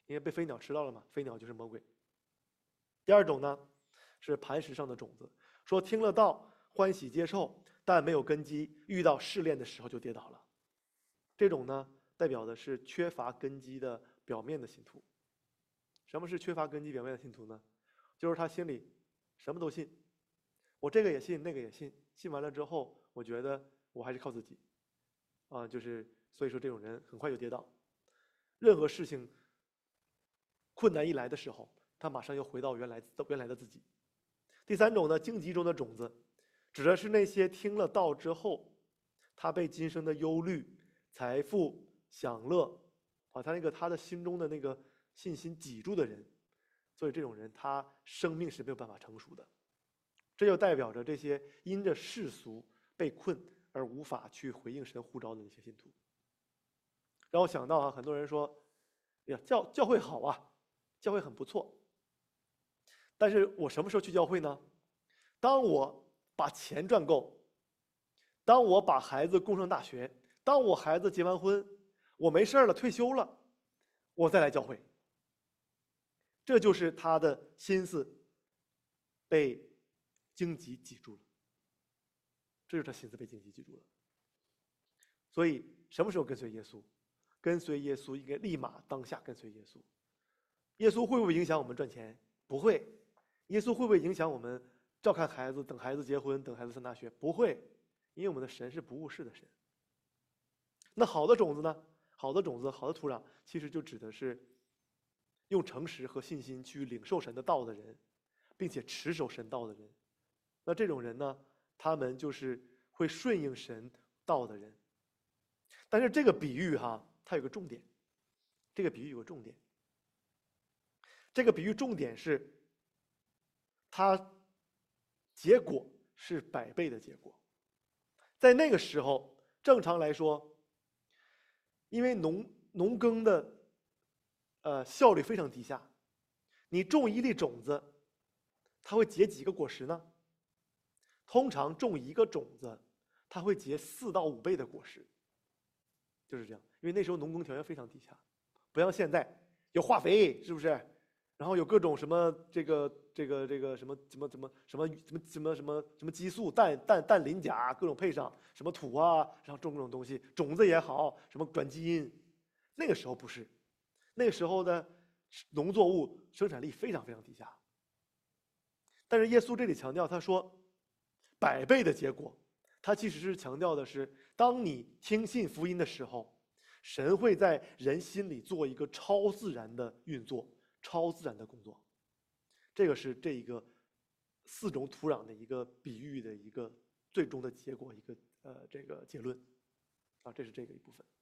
因为被飞鸟吃到了嘛，飞鸟就是魔鬼。第二种呢，是磐石上的种子，说听了道，欢喜接受，但没有根基，遇到试炼的时候就跌倒了。这种呢，代表的是缺乏根基的表面的信徒。什么是缺乏根基表面的信徒呢？就是他心里什么都信，我这个也信，那个也信，信完了之后，我觉得我还是靠自己，啊，就是所以说这种人很快就跌倒。任何事情困难一来的时候，他马上又回到原来原来的自己。第三种呢，荆棘中的种子，指的是那些听了道之后，他被今生的忧虑、财富、享乐，啊，他那个他的心中的那个信心挤住的人，所以这种人他生命是没有办法成熟的。这就代表着这些因着世俗被困而无法去回应神呼召的那些信徒。让我想到啊，很多人说，哎呀，教教会好啊，教会很不错。但是我什么时候去教会呢？当我把钱赚够，当我把孩子供上大学，当我孩子结完婚，我没事了，退休了，我再来教会。这就是他的心思被荆棘挤住了，这就是他心思被荆棘挤住了。所以什么时候跟随耶稣？跟随耶稣应该立马当下跟随耶稣。耶稣会不会影响我们赚钱？不会。耶稣会不会影响我们照看孩子，等孩子结婚，等孩子上大学？不会，因为我们的神是不误事的神。那好的种子呢？好的种子，好的土壤，其实就指的是用诚实和信心去领受神的道的人，并且持守神道的人。那这种人呢，他们就是会顺应神道的人。但是这个比喻哈，它有个重点，这个比喻有个重点。这个比喻重点是，它结果是百倍的结果。在那个时候，正常来说，因为农农耕的呃效率非常低下，你种一粒种子，它会结几个果实呢？通常种一个种子，它会结四到五倍的果实，就是这样。因为那时候农耕条件非常低下，不像现在有化肥，是不是？然后有各种什么这个这个这个什么什么什么什么什么什么什么什么激素、氮氮氮磷钾各种配上，什么土啊，然后种各种东西，种子也好，什么转基因。那个时候不是，那个时候的农作物生产力非常非常低下。但是耶稣这里强调，他说百倍的结果，他其实是强调的是，当你听信福音的时候，神会在人心里做一个超自然的运作。超自然的工作，这个是这一个四种土壤的一个比喻的一个最终的结果，一个呃这个结论，啊，这是这个一部分。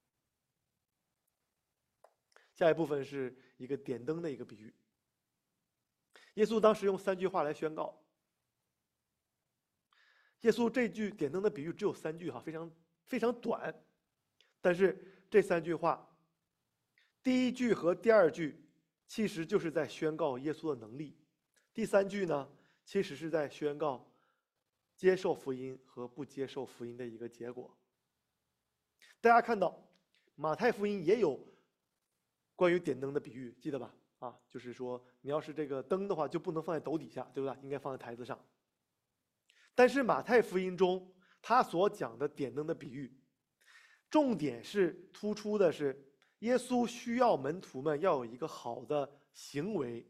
下一部分是一个点灯的一个比喻。耶稣当时用三句话来宣告。耶稣这句点灯的比喻只有三句哈，非常非常短，但是这三句话，第一句和第二句其实就是在宣告耶稣的能力，第三句呢，其实是在宣告接受福音和不接受福音的一个结果。大家看到马太福音也有关于点灯的比喻，记得吧？啊，就是说你要是这个灯的话，就不能放在斗底下，对吧？应该放在台子上。但是马太福音中他所讲的点灯的比喻，重点是突出的是耶稣需要门徒们要有一个好的行为，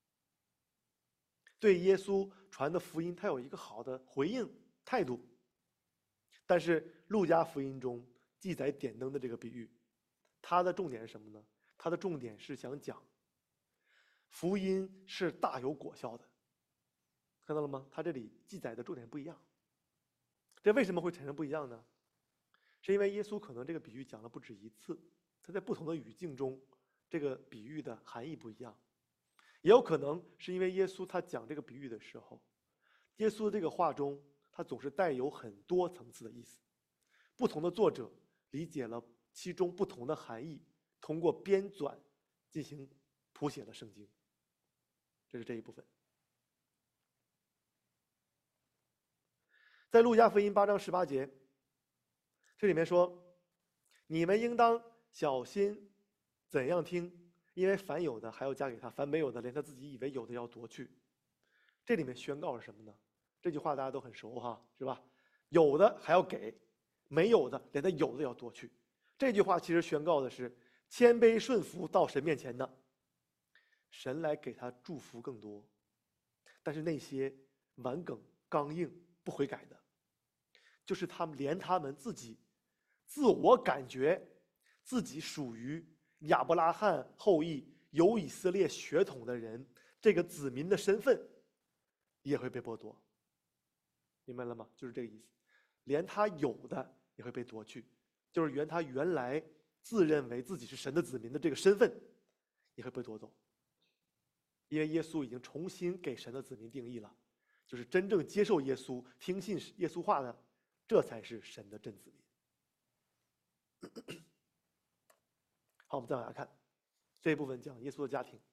对耶稣传的福音他有一个好的回应态度。但是路加福音中记载点灯的这个比喻，它的重点是什么呢？它的重点是想讲福音是大有果效的。看到了吗？它这里记载的重点不一样。这为什么会产生不一样呢？是因为耶稣可能这个比喻讲了不止一次，他在不同的语境中，这个比喻的含义不一样。也有可能是因为耶稣他讲这个比喻的时候，耶稣这个话中他总是带有很多层次的意思，不同的作者理解了其中不同的含义，通过编纂进行谱写了圣经。这是这一部分。在路加福音八章十八节，这里面说，你们应当小心怎样听， 因为凡有的还要加给他，凡没有的连他自己以为有的要夺去。这里面宣告了什么呢？这句话大家都很熟哈，是吧？有的还要给，没有的连他有的要夺去。这句话其实宣告的是谦卑顺服到神面前的，神来给他祝福更多。但是那些顽梗刚硬不悔改的，就是他们连他们自己自我感觉自己属于亚伯拉罕后裔有以色列血统的人这个子民的身份也会被剥夺。明白了吗？就是这个意思，连他有的也会被夺去，就是原他原来自认为自己是神的子民的这个身份也会被夺走。因为耶稣已经重新给神的子民定义了，就是真正接受耶稣听信耶稣话的，这才是神的真子民。好，我们再往下看，这一部分讲耶稣的家庭。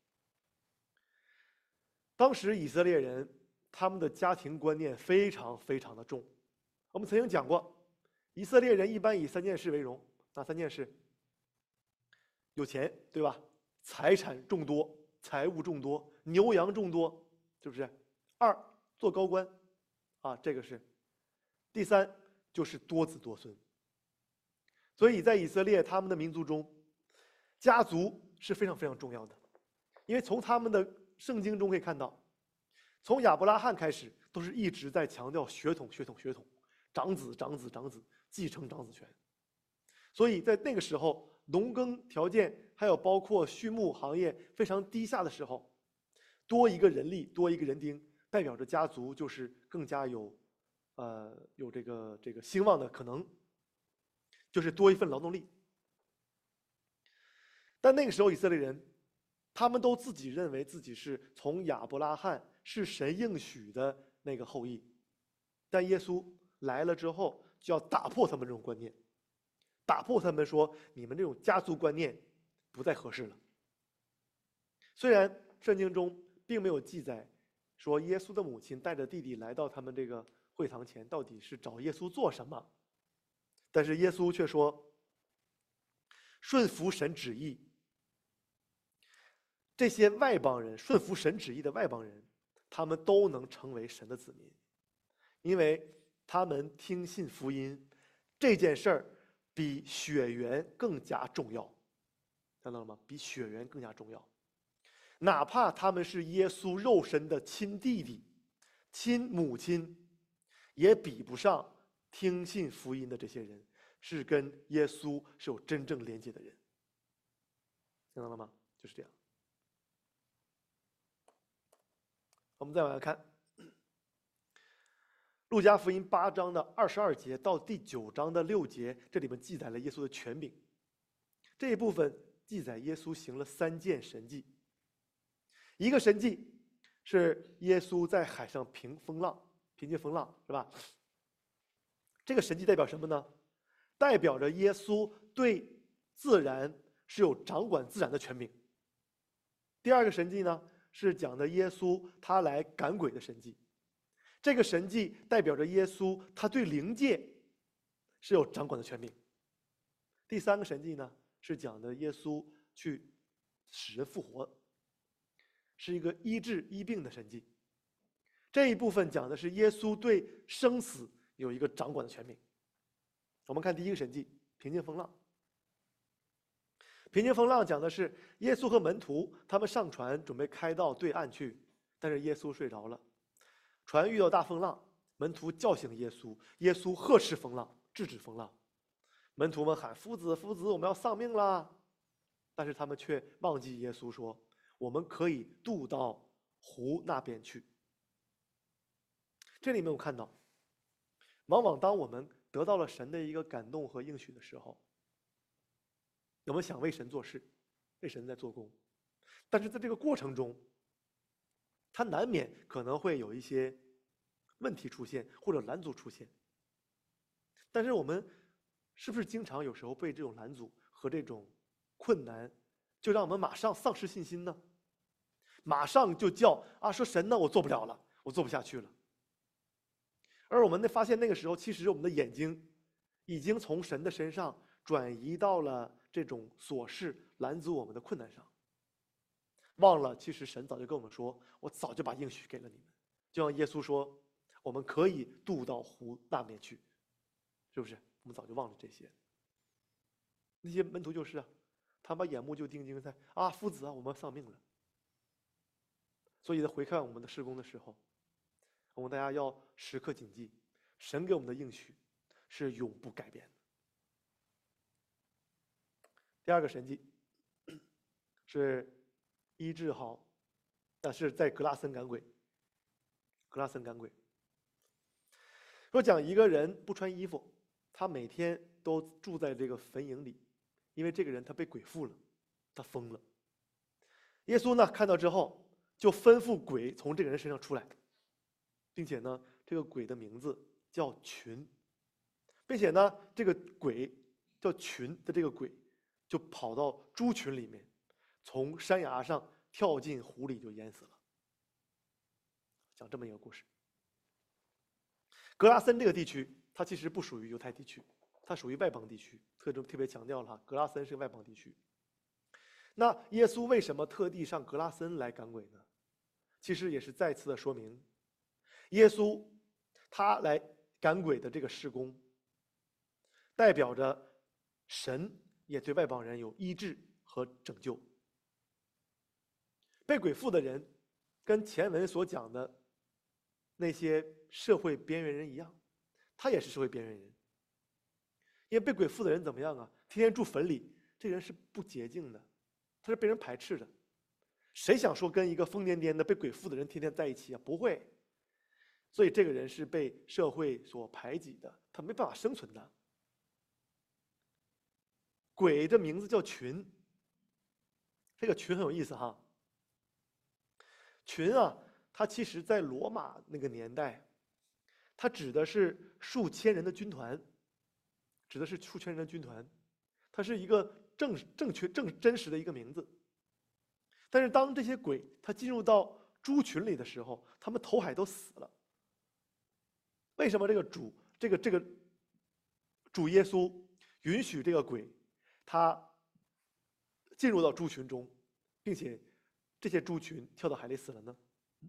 当时以色列人他们的家庭观念非常非常的重。我们曾经讲过，以色列人一般以三件事为荣。哪三件事？有钱，对吧？财产众多，财物众多，牛羊众多，是不是？二，做高官，啊，这个是。第三就是多子多孙。所以在以色列他们的民族中，家族是非常非常重要的。因为从他们的圣经中可以看到，从亚伯拉罕开始都是一直在强调血统血统血统，长子长子长子，继承长子权。所以在那个时候，农耕条件还有包括畜牧行业非常低下的时候，多一个人力多一个人丁，代表着家族就是更加有呃有这个这个兴旺的可能，就是多一份劳动力。但那个时候以色列人他们都自己认为自己是从亚伯拉罕是神应许的那个后裔，但耶稣来了之后就要打破他们这种观念，打破他们说你们这种家族观念不再合适了。虽然圣经中并没有记载说耶稣的母亲带着弟弟来到他们这个会堂前到底是找耶稣做什么，但是耶稣却说顺服神旨意。这些外邦人顺服神旨意的外邦人，他们都能成为神的子民，因为他们听信福音这件事儿比血缘更加重要，看到了吗？比血缘更加重要。哪怕他们是耶稣肉身的亲弟弟、亲母亲，也比不上听信福音的这些人是跟耶稣是有真正连接的人。看到了吗？就是这样。我们再往下看，路加福音八章的二十二节到第九章的六节，这里面记载了耶稣的权柄。这一部分记载耶稣行了三件神迹。一个神迹是耶稣在海上平风浪，平静风浪，是吧？这个神迹代表什么呢？代表着耶稣对自然是有掌管自然的权柄。第二个神迹呢，是讲的耶稣他来赶鬼的神迹。这个神迹代表着耶稣他对灵界是有掌管的权柄。第三个神迹呢，是讲的耶稣去使人复活，是一个医治医病的神迹。这一部分讲的是耶稣对生死有一个掌管的权柄。我们看第一个神迹，平静风浪。平静风浪讲的是耶稣和门徒他们上船准备开到对岸去，但是耶稣睡着了，船遇到大风浪，门徒叫醒耶稣，耶稣呵斥风浪，制止风浪。门徒们喊夫子夫子，我们要丧命啦！但是他们却忘记耶稣说我们可以渡到湖那边去。这里面我看到，往往当我们得到了神的一个感动和应许的时候，我们想为神做事，为神在做工，但是在这个过程中，它难免可能会有一些问题出现，或者拦阻出现。但是我们是不是经常有时候被这种拦阻和这种困难，就让我们马上丧失信心呢？马上就叫啊，说神呢，我做不了了，我做不下去了。而我们呢，发现那个时候，其实我们的眼睛已经从神的身上转移到了这种琐事拦阻我们的困难上。 忘了其实神早就跟我们说，我早就把应许给了你们。就像耶稣说，我们可以渡到湖那边去，是不是？我们早就忘了这些。那些门徒就是啊，他把眼目就定睛在啊，夫子啊，我们丧命了。所以在回看我们的事工的时候，我们大家要时刻谨记，神给我们的应许是永不改变的。第二个神迹是医治好，但是在格拉森赶鬼。格拉森赶鬼说，讲一个人不穿衣服，他每天都住在这个坟茔里，因为这个人他被鬼附了，他疯了。耶稣呢看到之后，就吩咐鬼从这个人身上出来，并且呢，这个鬼的名字叫群，并且呢，这个鬼叫群的这个鬼，就跑到猪群里面，从山崖上跳进湖里就淹死了。讲这么一个故事。格拉森这个地区，它其实不属于犹太地区，它属于外邦地区，特征特别强调了哈，格拉森是外邦地区。那耶稣为什么特地上格拉森来赶鬼呢？其实也是再次的说明，耶稣他来赶鬼的这个事工，代表着神也对外邦人有医治和拯救。被鬼附的人，跟前文所讲的那些社会边缘人一样，他也是社会边缘人。因为被鬼附的人怎么样啊？天天住坟里，这人是不洁净的，他是被人排斥的。谁想说跟一个疯癫癫的被鬼附的人天天在一起啊？不会。所以这个人是被社会所排挤的，他没办法生存的。鬼的名字叫群，这个群很有意思哈。群啊，它其实在罗马那个年代，它指的是数千人的军团，指的是数千人的军团，它是一个正正确正真实的一个名字。但是当这些鬼它进入到猪群里的时候，他们头海都死了。为什么这个主这个这个主耶稣允许这个鬼他进入到猪群中，并且这些猪群跳到海里死了呢？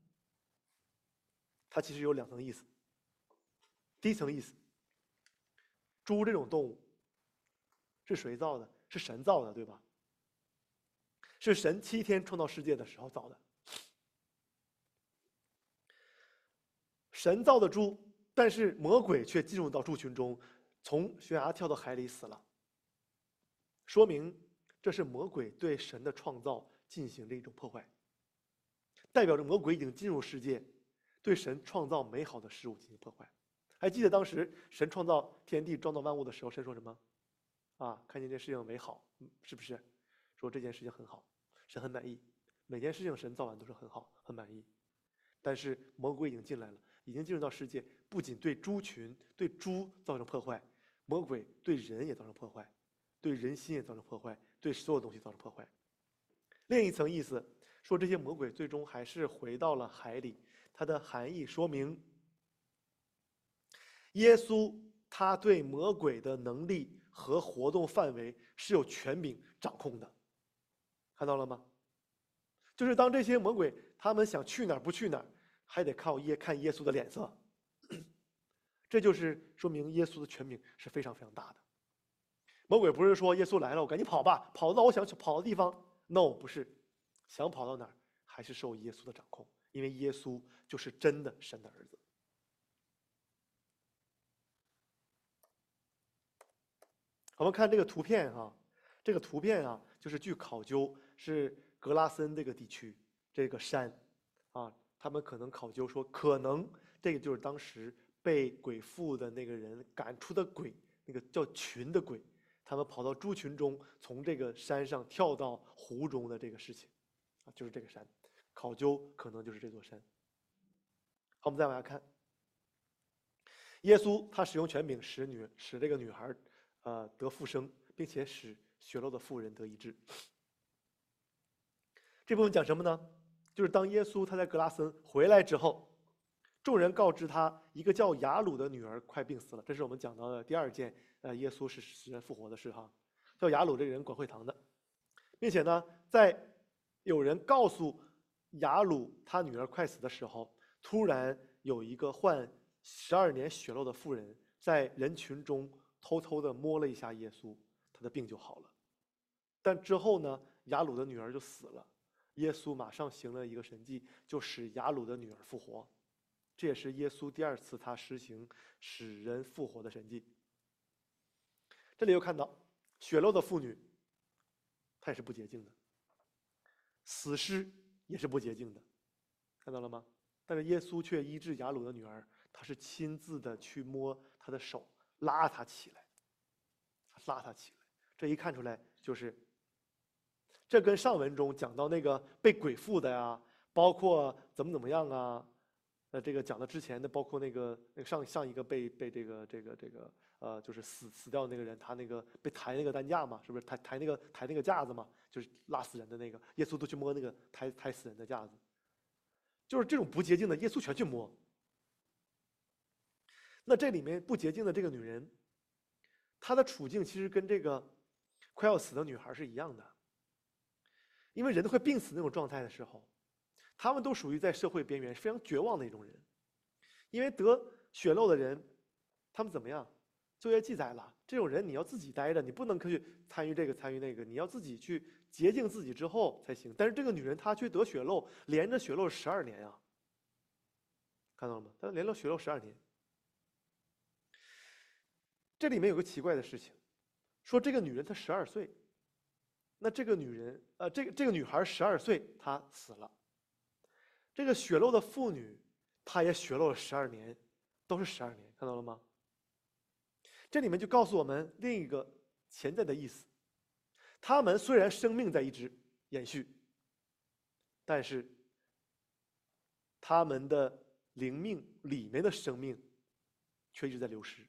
它其实有两层意思。第一层意思，猪这种动物是谁造的？是神造的，对吧？是神七天创造世界的时候造的。神造的猪，但是魔鬼却进入到猪群中，从悬崖跳到海里死了。说明这是魔鬼对神的创造进行的一种破坏，代表着魔鬼已经进入世界，对神创造美好的事物进行破坏。还记得当时神创造天地、创造万物的时候，神说什么？啊，看见这事情美好，是不是？说这件事情很好，神很满意。每件事情神造完都是很好，很满意。但是魔鬼已经进来了，已经进入到世界，不仅对猪群、对猪造成破坏，魔鬼对人也造成破坏，对人心也造成破坏，对所有东西造成破坏。另一层意思说，这些魔鬼最终还是回到了海里。它的含义说明，耶稣他对魔鬼的能力和活动范围是有权柄掌控的，看到了吗？就是当这些魔鬼他们想去哪儿不去哪儿，还得靠耶看耶稣的脸色。这就是说明耶稣的权柄是非常非常大的。魔鬼不是说耶稣来了，我赶紧跑吧，跑到我想去跑的地方。No， 不是，想跑到哪儿还是受耶稣的掌控，因为耶稣就是真的神的儿子。我们看这个图片哈、啊，这个图片啊，就是据考究是格拉森这个地区这个山，啊，他们可能考究说，可能这个就是当时被鬼附的那个人赶出的鬼，那个叫群的鬼，他们跑到猪群中，从这个山上跳到湖中的这个事情，啊，就是这个山，考究可能就是这座山。好，我们再往下看，耶稣他使用权柄使女使这个女孩。呃，得复生，并且使血漏的妇人得医治。这部分讲什么呢？就是当耶稣他在格拉森回来之后，众人告知他，一个叫雅鲁的女儿快病死了。这是我们讲到的第二件，呃，耶稣是使人复活的事哈。叫雅鲁这个人管会堂的，并且呢，在有人告诉雅鲁他女儿快死的时候，突然有一个患十二年血漏的妇人在人群中偷偷地摸了一下耶稣，他的病就好了。但之后呢，雅鲁的女儿就死了，耶稣马上行了一个神迹，就使雅鲁的女儿复活。这也是耶稣第二次他施行使人复活的神迹。这里又看到血漏的妇女，她也是不洁净的，死尸也是不洁净的，看到了吗？但是耶稣却医治雅鲁的女儿，他是亲自的去摸她的手，拉她起来，拉她起来。这一看出来就是，这跟上文中讲到那个被鬼附的呀，包括怎么怎么样啊，呃，这个讲的之前的，包括那个那个上上一个被被这个这个这个呃，就是死死掉那个人，他那个被抬那个担架嘛，是不是抬抬那个抬那个架子嘛，就是拉死人的那个，耶稣都去摸那个抬抬死人的架子，就是这种不洁净的，耶稣全去摸。那这里面不洁净的这个女人，她的处境其实跟这个快要死的女孩是一样的，因为人会病死那种状态的时候，他们都属于在社会边缘非常绝望的一种人，因为得血漏的人，他们怎么样？就业记载了，这种人你要自己待着，你不能去参与这个参与那个，你要自己去洁净自己之后才行。但是这个女人她却得血漏，连着血漏十二年啊，看到了吗？她连着血漏十二年。这里面有个奇怪的事情，说这个女人她十二岁，那这个女人呃，这个这个女孩十二岁，她死了。这个血漏的妇女，她也血漏了十二年，都是十二年，看到了吗？这里面就告诉我们另一个潜在的意思：他们虽然生命在一直延续，但是他们的灵命里面的生命却一直在流失。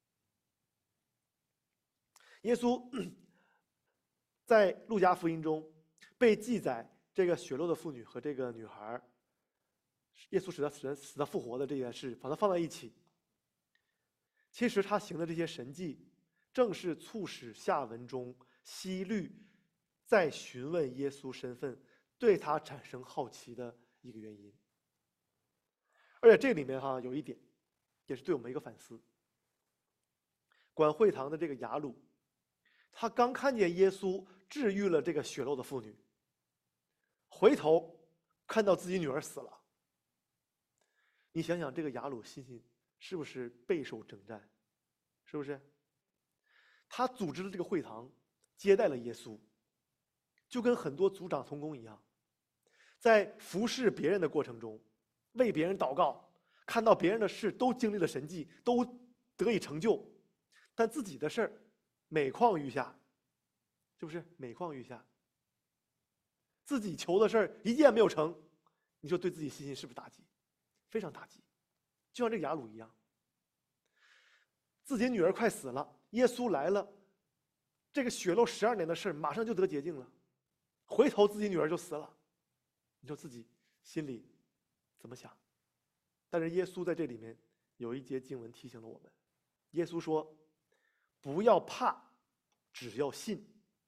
耶稣在路加福音中被记载，这个血漏的妇女和这个女孩，耶稣使她死人死的复活的这件事，把它放在一起。其实他行的这些神迹，正是促使下文中希律在询问耶稣身份，对他产生好奇的一个原因。而且这里面哈有一点，也是对我们一个反思。管会堂的这个雅鲁，他刚看见耶稣治愈了这个血漏的妇女，回头看到自己女儿死了，你想想这个雅鲁心情是不是备受征战？是不是？他组织了这个会堂，接待了耶稣，就跟很多族长同工一样，在服侍别人的过程中，为别人祷告，看到别人的事都经历了神迹，都得以成就，但自己的事儿每况愈下，是不是？每况愈下，自己求的事儿一件没有成，你说对自己信心是不是打击？非常打击，就像这个雅鲁一样，自己女儿快死了，耶稣来了，这个血漏十二年的事马上就得洁净了，回头自己女儿就死了，你说自己心里怎么想？但是耶稣在这里面有一节经文提醒了我们，耶稣说：“不要怕，只要信。”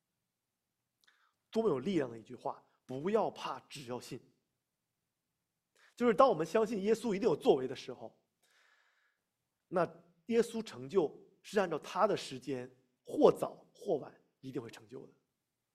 多么有力量的一句话！不要怕，只要信。就是当我们相信耶稣一定有作为的时候，那耶稣成就是按照他的时间，或早或晚一定会成就的。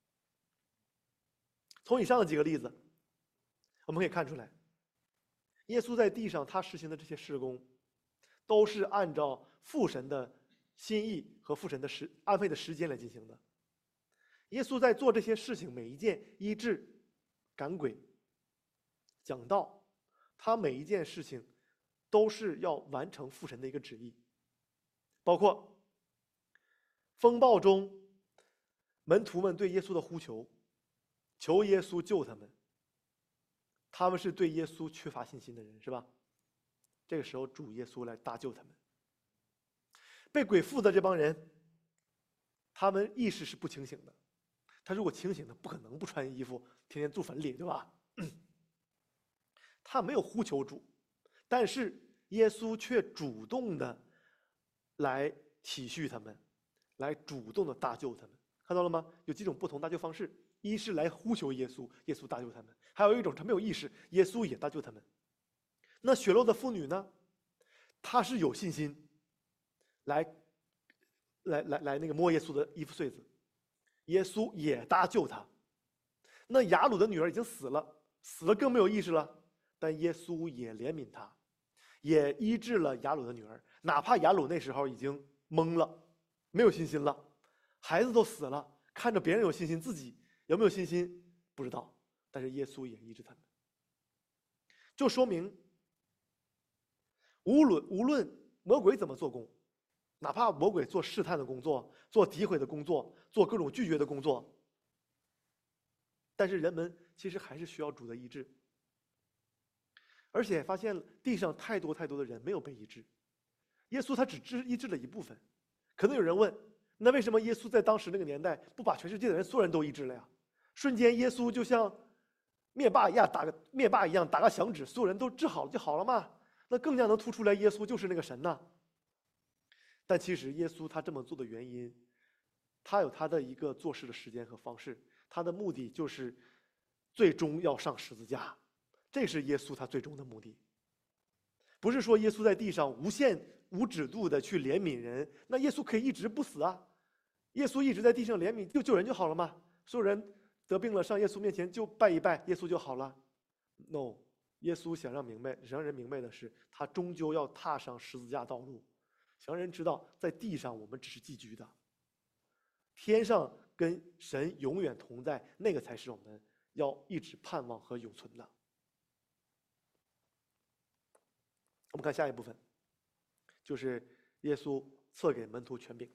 从以上的几个例子，我们可以看出来，耶稣在地上他实行的这些事工，都是按照父神的心意和父神的时安排的时间来进行的。耶稣在做这些事情，每一件医治、赶鬼、讲道，他每一件事情都是要完成父神的一个旨意。包括风暴中门徒们对耶稣的呼求，求耶稣救他们，他们是对耶稣缺乏信心的人，是吧？这个时候主耶稣来搭救他们。被鬼附的这帮人，他们意识是不清醒的，他如果清醒的，不可能不穿衣服天天住坟里，对吧？他没有呼求主，但是耶稣却主动的来体恤他们，来主动的搭救他们，看到了吗？有几种不同搭救方式。一一是来呼求耶稣，耶稣搭救他们；还有一种他没有意识，耶稣也搭救他们。那血漏的妇女呢？她是有信心来来来来那个摸耶稣的衣服穗子，耶稣也搭救她。那雅鲁的女儿已经死了，死了更没有意识了，但耶稣也怜悯她，也医治了雅鲁的女儿。哪怕雅鲁那时候已经懵了，没有信心了，孩子都死了，看着别人有信心，自己有没有信心不知道，但是耶稣也医治他们，就说明无论无论魔鬼怎么做工，哪怕魔鬼做试探的工作，做诋毁的工作，做各种拒绝的工作，但是人们其实还是需要主的医治。而且发现地上太多太多的人没有被医治，耶稣他只治医治了一部分。可能有人问，那为什么耶稣在当时那个年代不把全世界的人所有人都医治了呀？瞬间耶稣就像灭霸一样打个灭霸一样打个响指，所有人都治好了就好了嘛？那更加能突出来耶稣就是那个神呐。但其实耶稣他这么做的原因，他有他的一个做事的时间和方式，他的目的就是最终要上十字架，这是耶稣他最终的目的。不是说耶稣在地上无限无止度的去怜悯人，那耶稣可以一直不死啊，耶稣一直在地上怜悯就救人就好了嘛，所有人得病了上耶稣面前就拜一拜，耶稣就好了。 No， 耶稣想让明白让人明白的是，他终究要踏上十字架道路，想让人知道在地上我们只是寄居的，天上跟神永远同在，那个才是我们要一直盼望和永存的。我们看下一部分，就是耶稣赐给门徒权柄。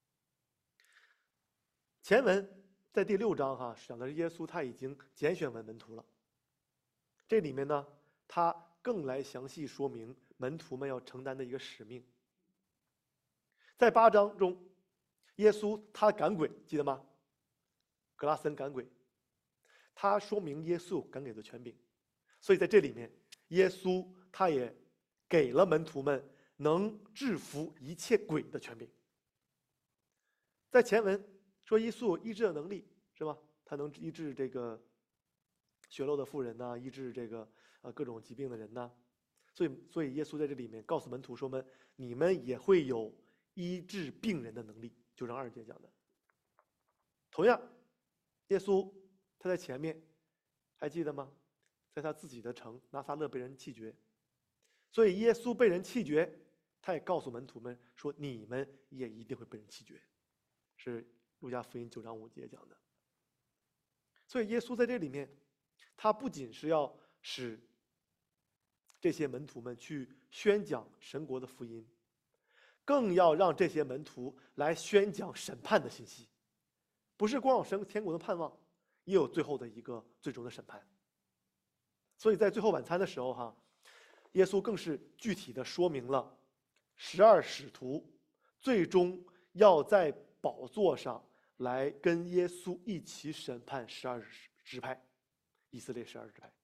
前文在第六章哈讲的是耶稣他已经拣选完门徒了，这里面呢他更来详细说明门徒们要承担的一个使命。在八章中，耶稣他赶鬼，记得吗？格拉森赶鬼，他说明耶稣赶鬼的权柄，所以在这里面，耶稣他也给了门徒们能制服一切鬼的权柄。在前文说耶稣有医治的能力，是吧？他能医治这个血漏的妇人呐、啊，医治这个呃各种疾病的人呐、啊。所以，所以耶稣在这里面告诉门徒说们，你们也会有医治病人的能力，就像二节讲的。同样，耶稣他在前面，还记得吗？在他自己的城拿撒勒被人弃绝，所以耶稣被人弃绝，他也告诉门徒们说，你们也一定会被人弃绝，是路加福音九章五节讲的。所以耶稣在这里面，他不仅是要使这些门徒们去宣讲神国的福音，更要让这些门徒来宣讲审判的信息，不是光有神天国的盼望，也有最后的一个最终的审判。所以在最后晚餐的时候哈，耶稣更是具体的说明了十二使徒最终要在宝座上来跟耶稣一起审判十二支派，以色列十二支派。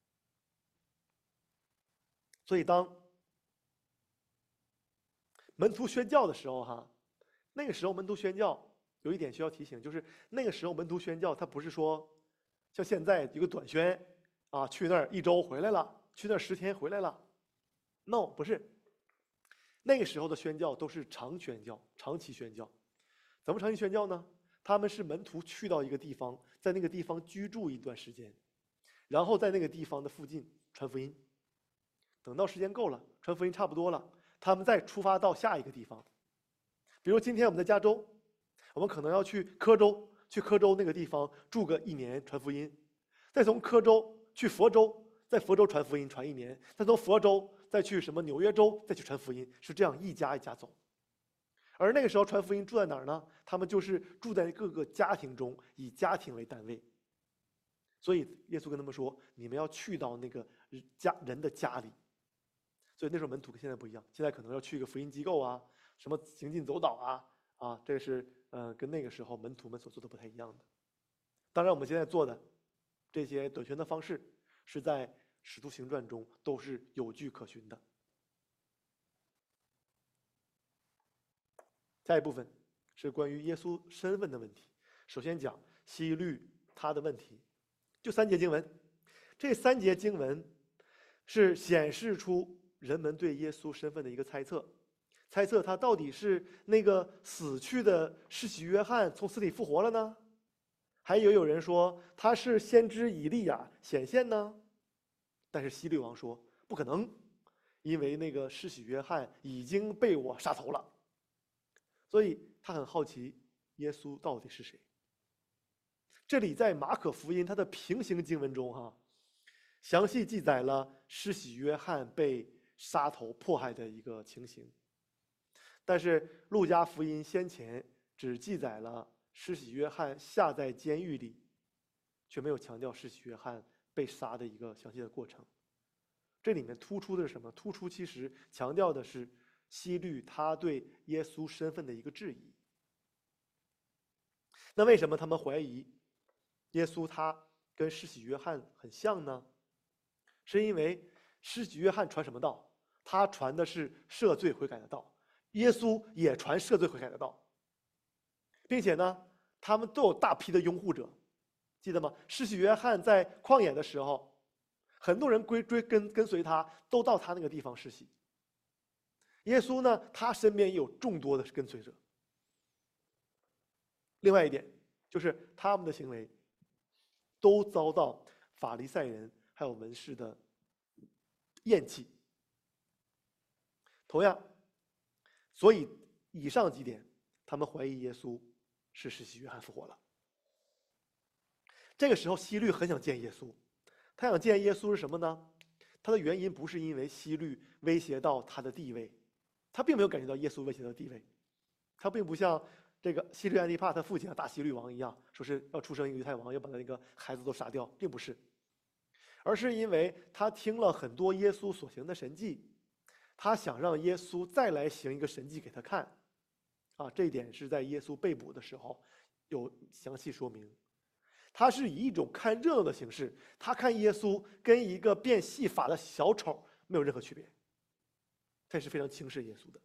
所以当门徒宣教的时候哈，那个时候门徒宣教有一点需要提醒，就是那个时候门徒宣教，他不是说像现在一个短宣啊，去那儿一周回来了，去那儿十天回来了。No， 不是。那个时候的宣教都是长宣教、长期宣教。怎么长期宣教呢？他们是门徒去到一个地方，在那个地方居住一段时间，然后在那个地方的附近传福音。等到时间够了，传福音差不多了，他们再出发到下一个地方。比如今天我们在加州，我们可能要去科州，去科州那个地方住个一年传福音，再从科州去佛州，在佛州传福音传一年，再从佛州再去什么纽约州再去传福音，是这样一家一家走。而那个时候传福音住在哪儿呢？他们就是住在各个家庭中，以家庭为单位。所以耶稣跟他们说，你们要去到那个家人的家里。所以那时候门徒跟现在不一样，现在可能要去一个福音机构啊，什么行进走祷啊，啊，这是呃跟那个时候门徒们所做的不太一样的。当然我们现在做的这些短宣的方式，是在使徒行传中都是有据可循的。下一部分是关于耶稣身份的问题。首先讲希律他的问题，就三节经文。这三节经文是显示出人们对耶稣身份的一个猜测，猜测他到底是那个死去的施洗约翰从死里复活了呢，还有有人说他是先知以利亚显现呢。但是希律王说不可能，因为那个施洗约翰已经被我杀头了。所以他很好奇耶稣到底是谁。这里在马可福音它的平行经文中哈，详细记载了施洗约翰被杀头迫害的一个情形，但是路加福音先前只记载了施洗约翰下在监狱里，却没有强调施洗约翰被杀的一个详细的过程。这里面突出的是什么？突出其实强调的是希律他对耶稣身份的一个质疑。那为什么他们怀疑耶稣他跟施洗约翰很像呢？是因为施洗约翰传什么道？他传的是赦罪悔改的道，耶稣也传赦罪悔改的道，并且呢，他们都有大批的拥护者，记得吗？施洗约翰在旷野的时候，很多人归追跟跟随他，都到他那个地方施洗。耶稣呢，他身边也有众多的跟随者。另外一点就是他们的行为都遭到法利赛人还有文士的厌弃。同样，所以以上几点，他们怀疑耶稣是施洗约翰复活了。这个时候，希律很想见耶稣，他想见耶稣是什么呢？他的原因不是因为希律威胁到他的地位，他并没有感觉到耶稣威胁到地位，他并不像这个希律安提帕他父亲大希律王一样，说是要出生一个犹太王，要把他那个孩子都杀掉，并不是，而是因为他听了很多耶稣所行的神迹，他想让耶稣再来行一个神迹给他看，啊，这一点是在耶稣被捕的时候有详细说明。他是以一种看热闹的形式，他看耶稣跟一个变戏法的小丑没有任何区别，他也是非常轻视耶稣的。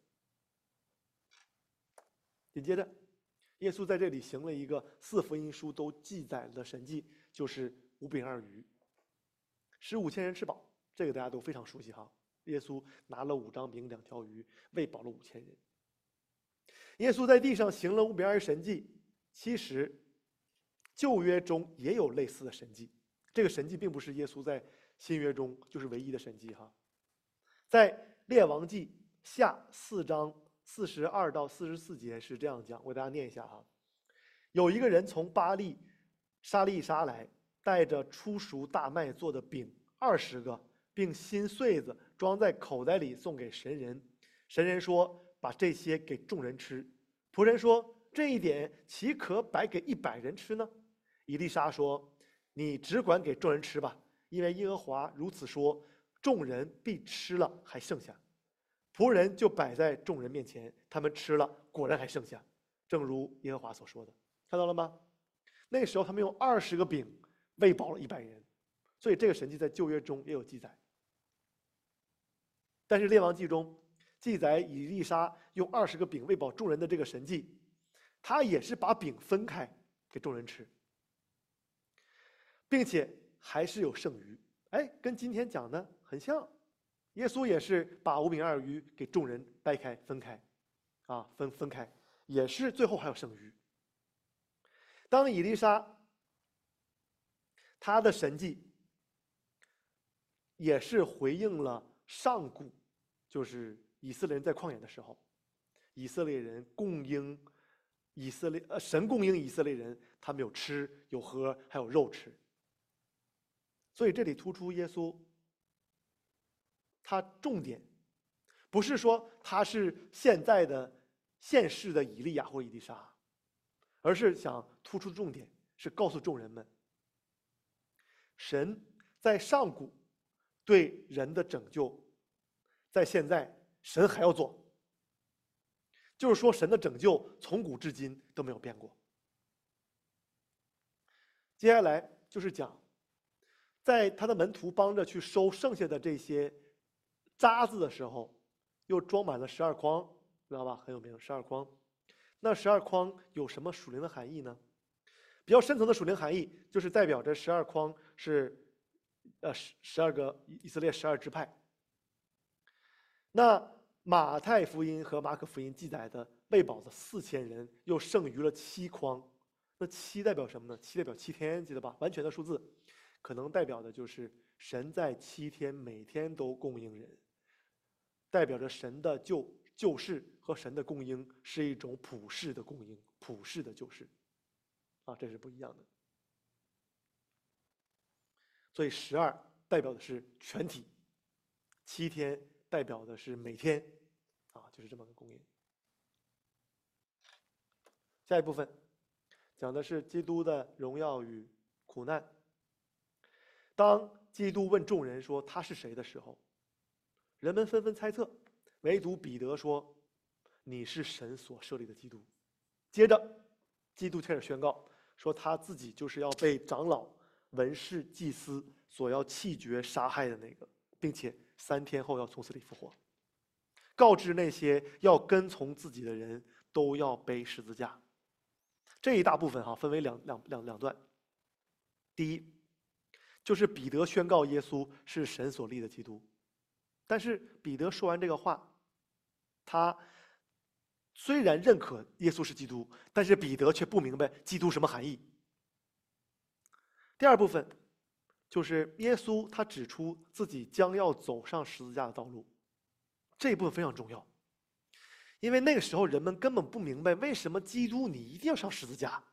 紧接着，耶稣在这里行了一个四福音书都记载的神迹，就是五饼二鱼，使五千人吃饱，这个大家都非常熟悉哈。耶稣拿了五张饼两条鱼，喂饱了五千人。耶稣在地上行了五饼二鱼神迹，其实旧约中也有类似的神迹，这个神迹并不是耶稣在新约中就是唯一的神迹哈。在列王记下四章四十二到四十四节是这样讲，我给大家念一下哈。有一个人从巴利沙利沙来，带着初熟大麦做的饼二十个，并新穗子装在口袋里送给神人。神人说：“把这些给众人吃。”仆人说：“这一点岂可摆给一百人吃呢？”以利沙说：“你只管给众人吃吧，因为耶和华如此说，众人必吃了还剩下。”仆人就摆在众人面前，他们吃了，果然还剩下，正如耶和华所说的。看到了吗？那时候他们用二十个饼喂饱了一百人，所以这个神迹在旧约中也有记载。但是列王记中记载以利沙用二十个饼喂饱众人的这个神迹，他也是把饼分开给众人吃，并且还是有剩余。哎，跟今天讲的很像，耶稣也是把五饼二鱼给众人掰开分开，啊，分分开，也是最后还有剩余。当以利沙他的神迹也是回应了上古，就是以色列人在旷野的时候，以色列人供应以色列呃神供应以色列人，他们有吃有喝还有肉吃。所以这里突出耶稣，他重点不是说他是现在的现世的以利亚或以利沙，而是想突出重点是告诉众人们，神在上古对人的拯救，在现在神还要做，就是说神的拯救从古至今都没有变过。接下来就是讲，在他的门徒帮着去收剩下的这些渣子的时候，又装满了十二筐，知道吧？很有名，十二筐。那十二筐有什么属灵的含义呢？ 比较深层的属灵含义就是代表着十二筐是，呃十十二个以色列十二支派。那马太福音和马可福音记载的喂饱的四千人，又剩余了七筐。那七代表什么呢？七代表七天，记得吧？完全的数字，可能代表的就是神在七天每天都供应人，代表着神的救救世和神的供应是一种普世的供应，普世的救世，啊，这是不一样的。所以十二代表的是全体，七天代表的是每天，啊，就是这么个供应。下一部分讲的是基督的荣耀与苦难。当基督问众人说他是谁的时候，人们纷纷猜测，唯独彼得说：“你是神所设立的基督。”接着，基督开始宣告说他自己就是要被长老、文士、祭司所要弃绝杀害的那个，并且三天后要从死里复活。告知那些要跟从自己的人都要背十字架。这一大部分哈、啊、分为两两两两段。第一，就是彼得宣告耶稣是神所立的基督。但是彼得说完这个话，他虽然认可耶稣是基督，但是彼得却不明白基督什么含义。第二部分就是耶稣他指出自己将要走上十字架的道路，这一部分非常重要，因为那个时候人们根本不明白为什么基督你一定要上十字架。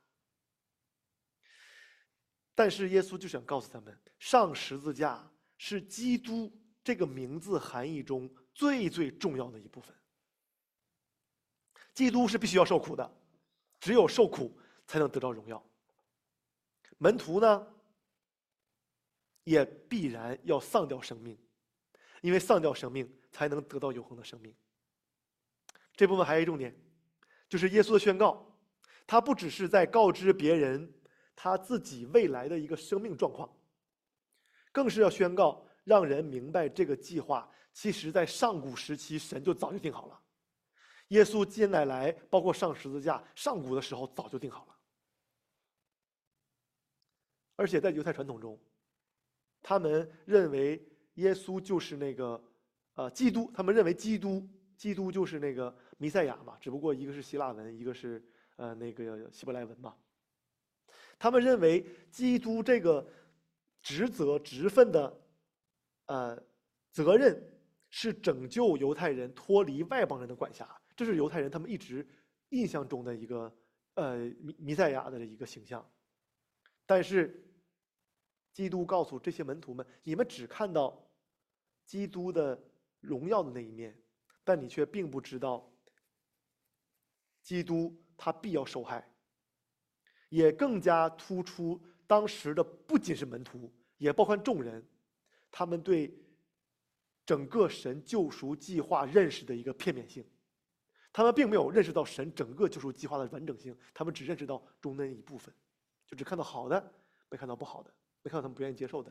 但是耶稣就想告诉他们，上十字架是基督这个名字含义中最最重要的一部分。基督是必须要受苦的，只有受苦才能得到荣耀。门徒呢，也必然要丧掉生命，因为丧掉生命才能得到永恒的生命。这部分还有一重点，就是耶稣的宣告，他不只是在告知别人他自己未来的一个生命状况，更是要宣告让人明白这个计划其实在上古时期神就早就定好了。耶稣进来来，包括上十字架，上古的时候早就定好了。而且在犹太传统中，他们认为耶稣就是那个呃基督，他们认为基督基督就是那个弥赛亚嘛，只不过一个是希腊文，一个是呃那个希伯来文嘛。他们认为基督这个职责职分的呃责任是拯救犹太人脱离外邦人的管辖，这是犹太人他们一直印象中的一个呃弥弥赛亚的一个形象。但是基督告诉这些门徒们，你们只看到基督的荣耀的那一面，但你却并不知道基督他必要受害。也更加突出当时的不仅是门徒，也包括众人，他们对整个神救赎计划认识的一个片面性。他们并没有认识到神整个救赎计划的完整性，他们只认识到中间一部分，就只看到好的，没看到不好的，没看到他们不愿意接受的。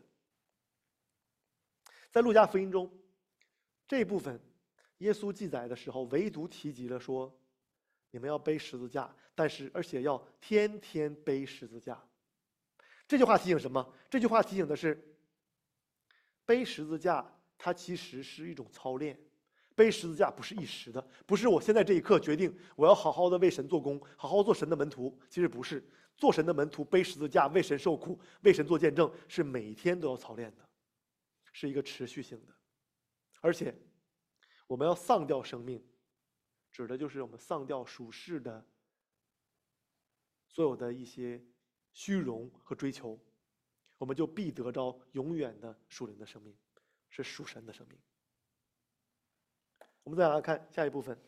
在路加福音中，这一部分耶稣记载的时候，唯独提及了说，你们要背十字架，但是而且要天天背十字架。这句话提醒什么？这句话提醒的是，背十字架它其实是一种操练。背十字架不是一时的，不是我现在这一刻决定我要好好的为神做工，好好做神的门徒。其实不是，做神的门徒背十字架，为神受苦，为神做见证，是每天都要操练的，是一个持续性的。而且我们要丧掉生命，指的就是我们丧掉属世的所有的一些虚荣和追求，我们就必得着永远的属灵的生命，是属神的生命。我们再来看下一部分，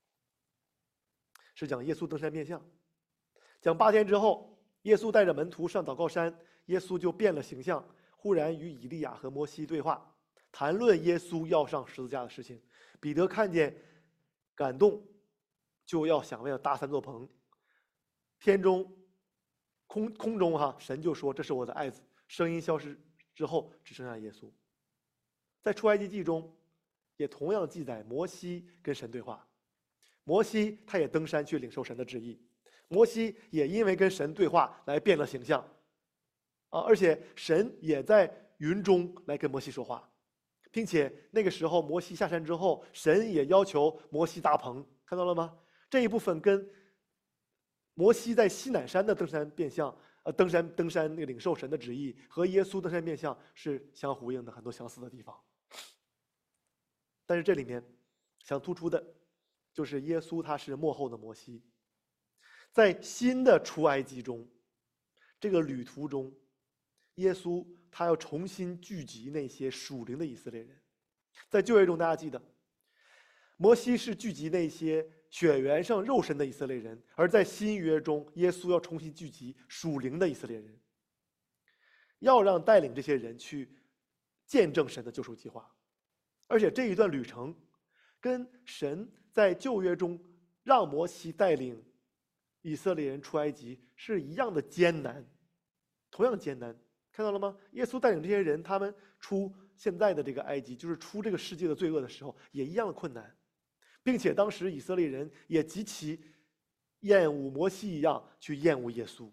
是讲耶稣登山变相。讲八天之后，耶稣带着门徒上祷告山，耶稣就变了形象，忽然与以利亚和摩西对话，谈论耶稣要上十字架的事情。彼得看见感动，就要想为了搭三座棚。天中空空中哈，神就说：“这是我的爱子。”声音消失之后，只剩下耶稣。在出埃及记中，也同样记载摩西跟神对话。摩西他也登山去领受神的旨意。 摩西也因为跟神对话来变了形象，啊，而且神也在云中来跟摩西说话，并且那个时候摩西下山之后，神也要求摩西搭棚，看到了吗？这一部分跟摩西在西乃山的登山变相，呃，登山登山那个领受神的旨意和耶稣登山变相是相呼应的，很多相似的地方。但是这里面想突出的，就是耶稣他是末后的摩西，在新的出埃及中，这个旅途中，耶稣他要重新聚集那些属灵的以色列人。在旧约中，大家记得，摩西是聚集那些血缘上肉身的以色列人，而在新约中，耶稣要重新聚集属灵的以色列人，要让带领这些人去见证神的救赎计划。而且这一段旅程，跟神在旧约中让摩西带领以色列人出埃及是一样的艰难，同样艰难。看到了吗？耶稣带领这些人，他们出现在的这个埃及，就是出这个世界的罪恶的时候，也一样的困难，并且当时以色列人也极其厌恶摩西一样去厌恶耶稣。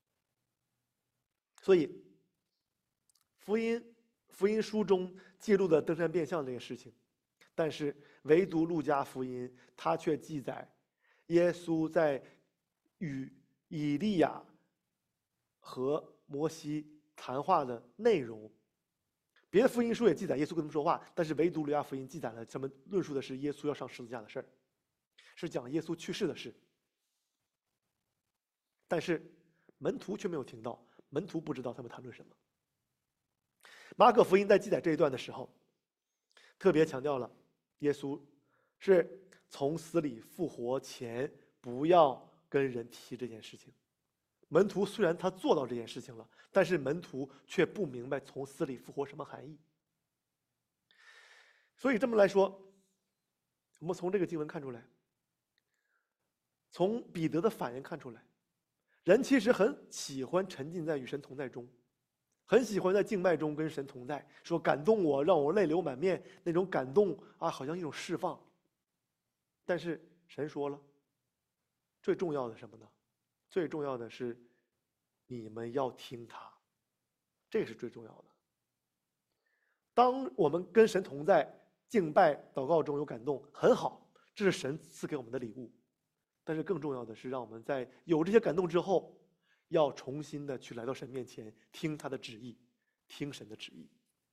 所以，福音福音书中记录的登山变相这个事情，但是唯独路加福音，它却记载耶稣在与以利亚和摩西谈话的内容。别的福音书也记载耶稣跟他们说话，但是唯独路加福音记载了什么？论述的是耶稣要上十字架的事儿，是讲耶稣去世的事。但是门徒却没有听到，门徒不知道他们谈论什么。马可福音在记载这一段的时候，特别强调了耶稣是从死里复活前不要跟人提这件事情。门徒虽然他做到这件事情了，但是门徒却不明白从死里复活什么含义。所以这么来说，我们从这个经文看出来，从彼得的反应看出来，人其实很喜欢沉浸在与神同在中，很喜欢在敬拜中跟神同在，说感动我，让我泪流满面，那种感动啊，好像一种释放。但是神说了，最重要的什么呢？最重要的是你们要听他，这是最重要的。当我们跟神同在，敬拜祷告中有感动，很好，这是神赐给我们的礼物。但是更重要的是，让我们在有这些感动之后，要重新的去来到神面前，听他的旨意，听神的旨意。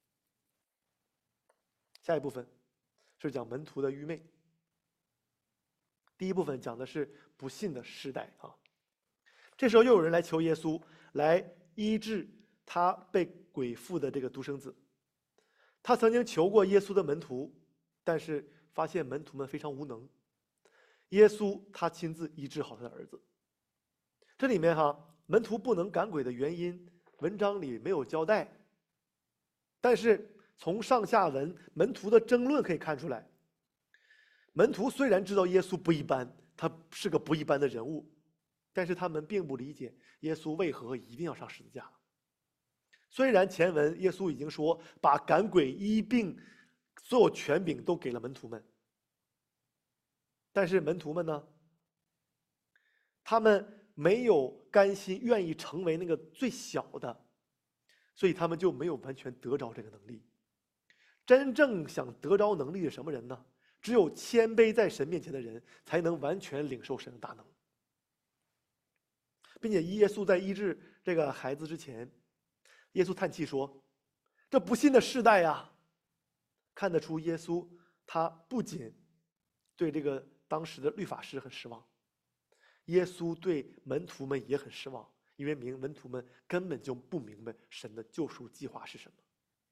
下一部分是讲门徒的愚昧。第一部分讲的是不信的时代啊。这时候又有人来求耶稣来医治他被鬼附的这个独生子。他曾经求过耶稣的门徒，但是发现门徒们非常无能。耶稣他亲自医治好他的儿子。这里面哈，门徒不能赶鬼的原因，文章里没有交代。但是从上下文门徒的争论可以看出来，门徒虽然知道耶稣不一般，他是个不一般的人物，但是他们并不理解耶稣为何一定要上十字架。虽然前文耶稣已经说把赶鬼医病所有权柄都给了门徒们，但是门徒们呢，他们没有甘心愿意成为那个最小的，所以他们就没有完全得着这个能力。真正想得着能力的什么人呢？只有谦卑在神面前的人才能完全领受神的大能。并且耶稣在医治这个孩子之前，耶稣叹气说：“这不信的世代呀！”看得出耶稣他不仅对这个当时的律法师很失望，耶稣对门徒们也很失望，因为明门徒们根本就不明白神的救赎计划是什么。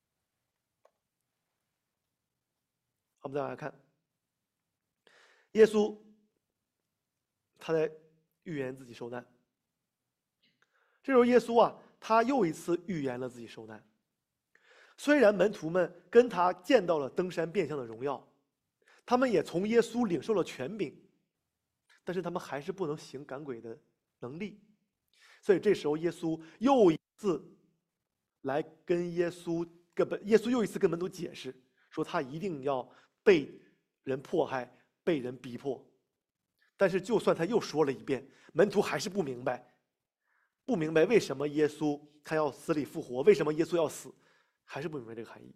我们再来看，耶稣他在预言自己受难。这时候耶稣啊，他又一次预言了自己受难。虽然门徒们跟他见到了登山变相的荣耀，他们也从耶稣领受了权柄，但是他们还是不能行赶鬼的能力。所以这时候耶稣又一次来跟耶稣跟耶稣又一次跟门徒解释，说他一定要被人迫害，被人逼迫。 但是就算他又说了一遍，门徒还是不明白，不明白为什么耶稣他要死里复活，为什么耶稣要死，还是不明白这个含义。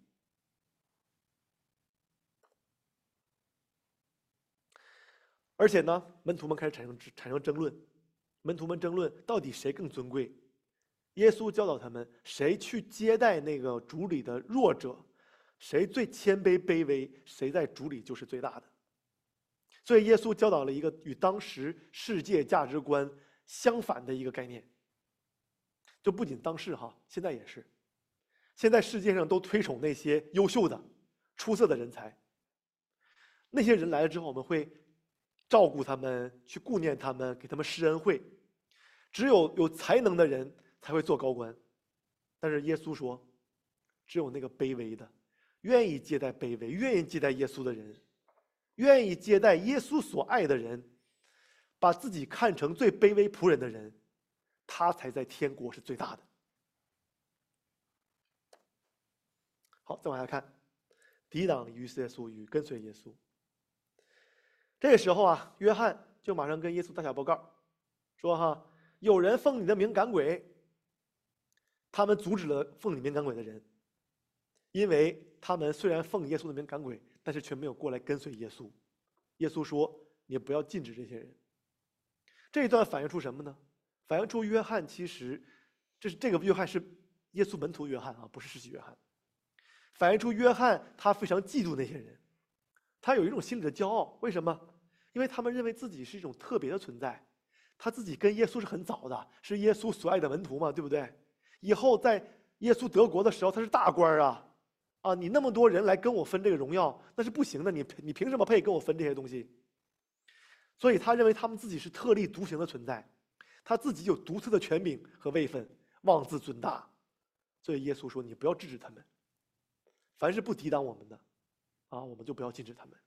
而且呢，门徒们开始产生产生争论，门徒们争论到底谁更尊贵。耶稣教导他们，谁去接待那个主里的弱者，谁最谦卑卑微，谁在主里就是最大的。所以耶稣教导了一个与当时世界价值观相反的一个概念。就不仅当时哈，现在也是，现在世界上都推崇那些优秀的、出色的人才。那些人来了之后，我们会照顾他们，去顾念他们，给他们施恩惠。只有有才能的人才会做高官。但是耶稣说，只有那个卑微的，愿意接待卑微，愿意接待耶稣的人，愿意接待耶稣所爱的人，把自己看成最卑微仆人的人，他才在天国是最大的。好，再往下看，抵挡于耶稣与跟随耶稣。这个时候啊，约翰就马上跟耶稣打小报告，说哈，有人奉你的名赶鬼。他们阻止了奉你名赶鬼的人，因为他们虽然奉耶稣的名赶鬼，但是却没有过来跟随耶稣。耶稣说，你不要禁止这些人。这一段反映出什么呢？反映出约翰其实，这是这个约翰是耶稣门徒约翰啊，不是施洗约翰。反映出约翰他非常嫉妒那些人，他有一种心理的骄傲。为什么？因为他们认为自己是一种特别的存在，他自己跟耶稣是很早的，是耶稣所爱的门徒嘛，对不对？以后在耶稣得国的时候，他是大官啊，啊，你那么多人来跟我分这个荣耀，那是不行的，你你凭什么配跟我分这些东西？所以他认为他们自己是特立独行的存在，他自己有独特的权柄和位分，妄自尊大。所以耶稣说，你不要制止他们，凡是不抵挡我们的，啊，我们就不要禁止他们。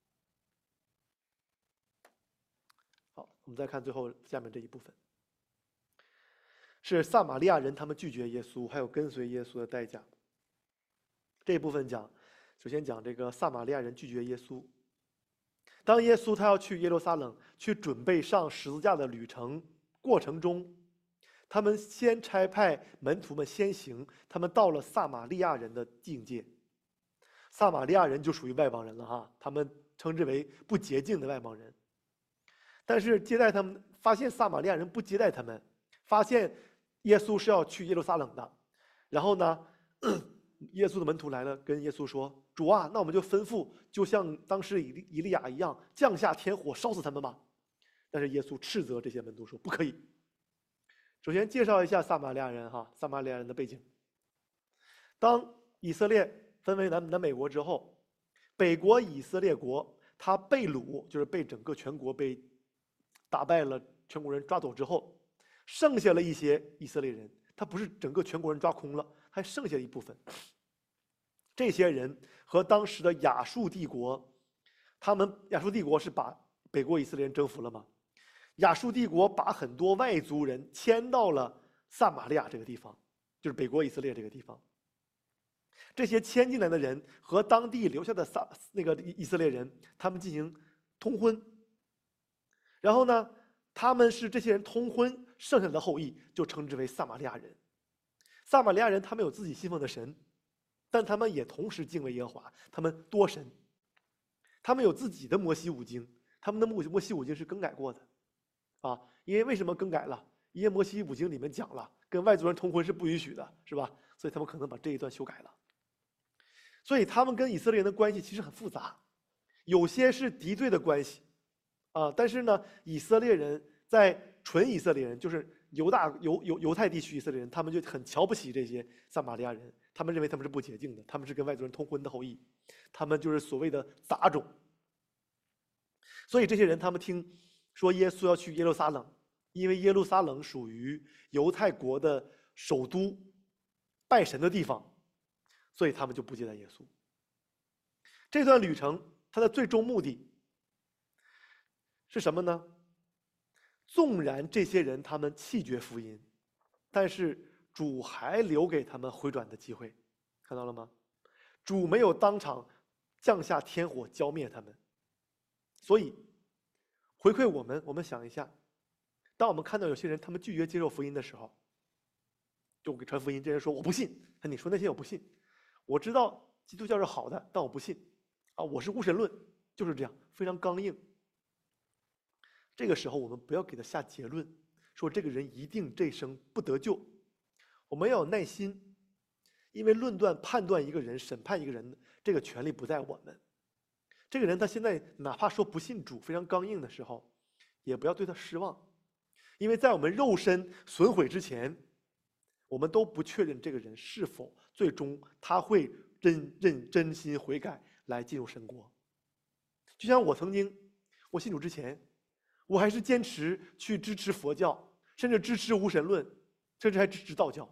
好，我们再看最后下面这一部分，是撒玛利亚人他们拒绝耶稣，还有跟随耶稣的代价。这一部分讲，首先讲这个撒玛利亚人拒绝耶稣。当耶稣他要去耶路撒冷，去准备上十字架的旅程过程中，他们先差派门徒们先行，他们到了撒玛利亚人的境界。撒玛利亚人就属于外邦人了哈，他们称之为不洁净的外邦人。但是接待他们，发现撒玛利亚人不接待他们，发现耶稣是要去耶路撒冷的，然后呢，耶稣的门徒来了，跟耶稣说：“主啊，那我们就吩咐，就像当时以利以利亚一样，降下天火烧死他们吧。”但是耶稣斥责这些门徒说：“不可以。”首先介绍一下撒玛利亚人哈，撒玛利亚人的背景。当以色列分为南南北国之后，北国以色列国他被掳，就是被整个全国被打败了，全国人抓走之后，剩下了一些以色列人，他不是整个全国人抓空了，还剩下一部分。这些人和当时的亚述帝国，他们亚述帝国是把北国以色列人征服了吗？亚述帝国把很多外族人迁到了撒玛利亚这个地方，就是北国以色列这个地方。这些迁进来的人和当地留下的撒那个以色列人，他们进行通婚。然后呢，他们是这些人通婚剩下的后裔，就称之为撒玛利亚人。撒玛利亚人他们有自己信奉的神，但他们也同时敬畏耶和华，他们多神。他们有自己的摩西五经，他们的摩摩西五经是更改过的，啊，因为为什么更改了？因为摩西五经里面讲了，跟外族人通婚是不允许的，是吧？所以他们可能把这一段修改了。所以他们跟以色列人的关系其实很复杂，有些是敌对的关系，啊，但是呢，以色列人在纯以色列人，就是犹大犹犹犹太地区以色列人，他们就很瞧不起这些撒玛利亚人，他们认为他们是不洁净的，他们是跟外族人通婚的后裔，他们就是所谓的杂种。所以这些人他们听说耶稣要去耶路撒冷，因为耶路撒冷属于犹太国的首都，拜神的地方，所以他们就不接待耶稣。这段旅程它的最终目的是什么呢？纵然这些人他们弃绝福音，但是主还留给他们回转的机会，看到了吗？主没有当场降下天火浇灭他们。所以回馈我们，我们想一下，当我们看到有些人他们拒绝接受福音的时候，就给传福音，这人说我不信，你说那些我不信，我知道基督教是好的，但我不信，啊，我是无神论，就是这样，非常刚硬。这个时候我们不要给他下结论，说这个人一定这一生不得救，我们要有耐心，因为论断、判断一个人、审判一个人，这个权利不在我们。这个人他现在哪怕说不信主，非常刚硬的时候，也不要对他失望，因为在我们肉身损毁之前，我们都不确认这个人是否最终他会真认真心悔改来进入神国。就像我曾经，我信主之前，我还是坚持去支持佛教，甚至支持无神论，甚至还支持道教。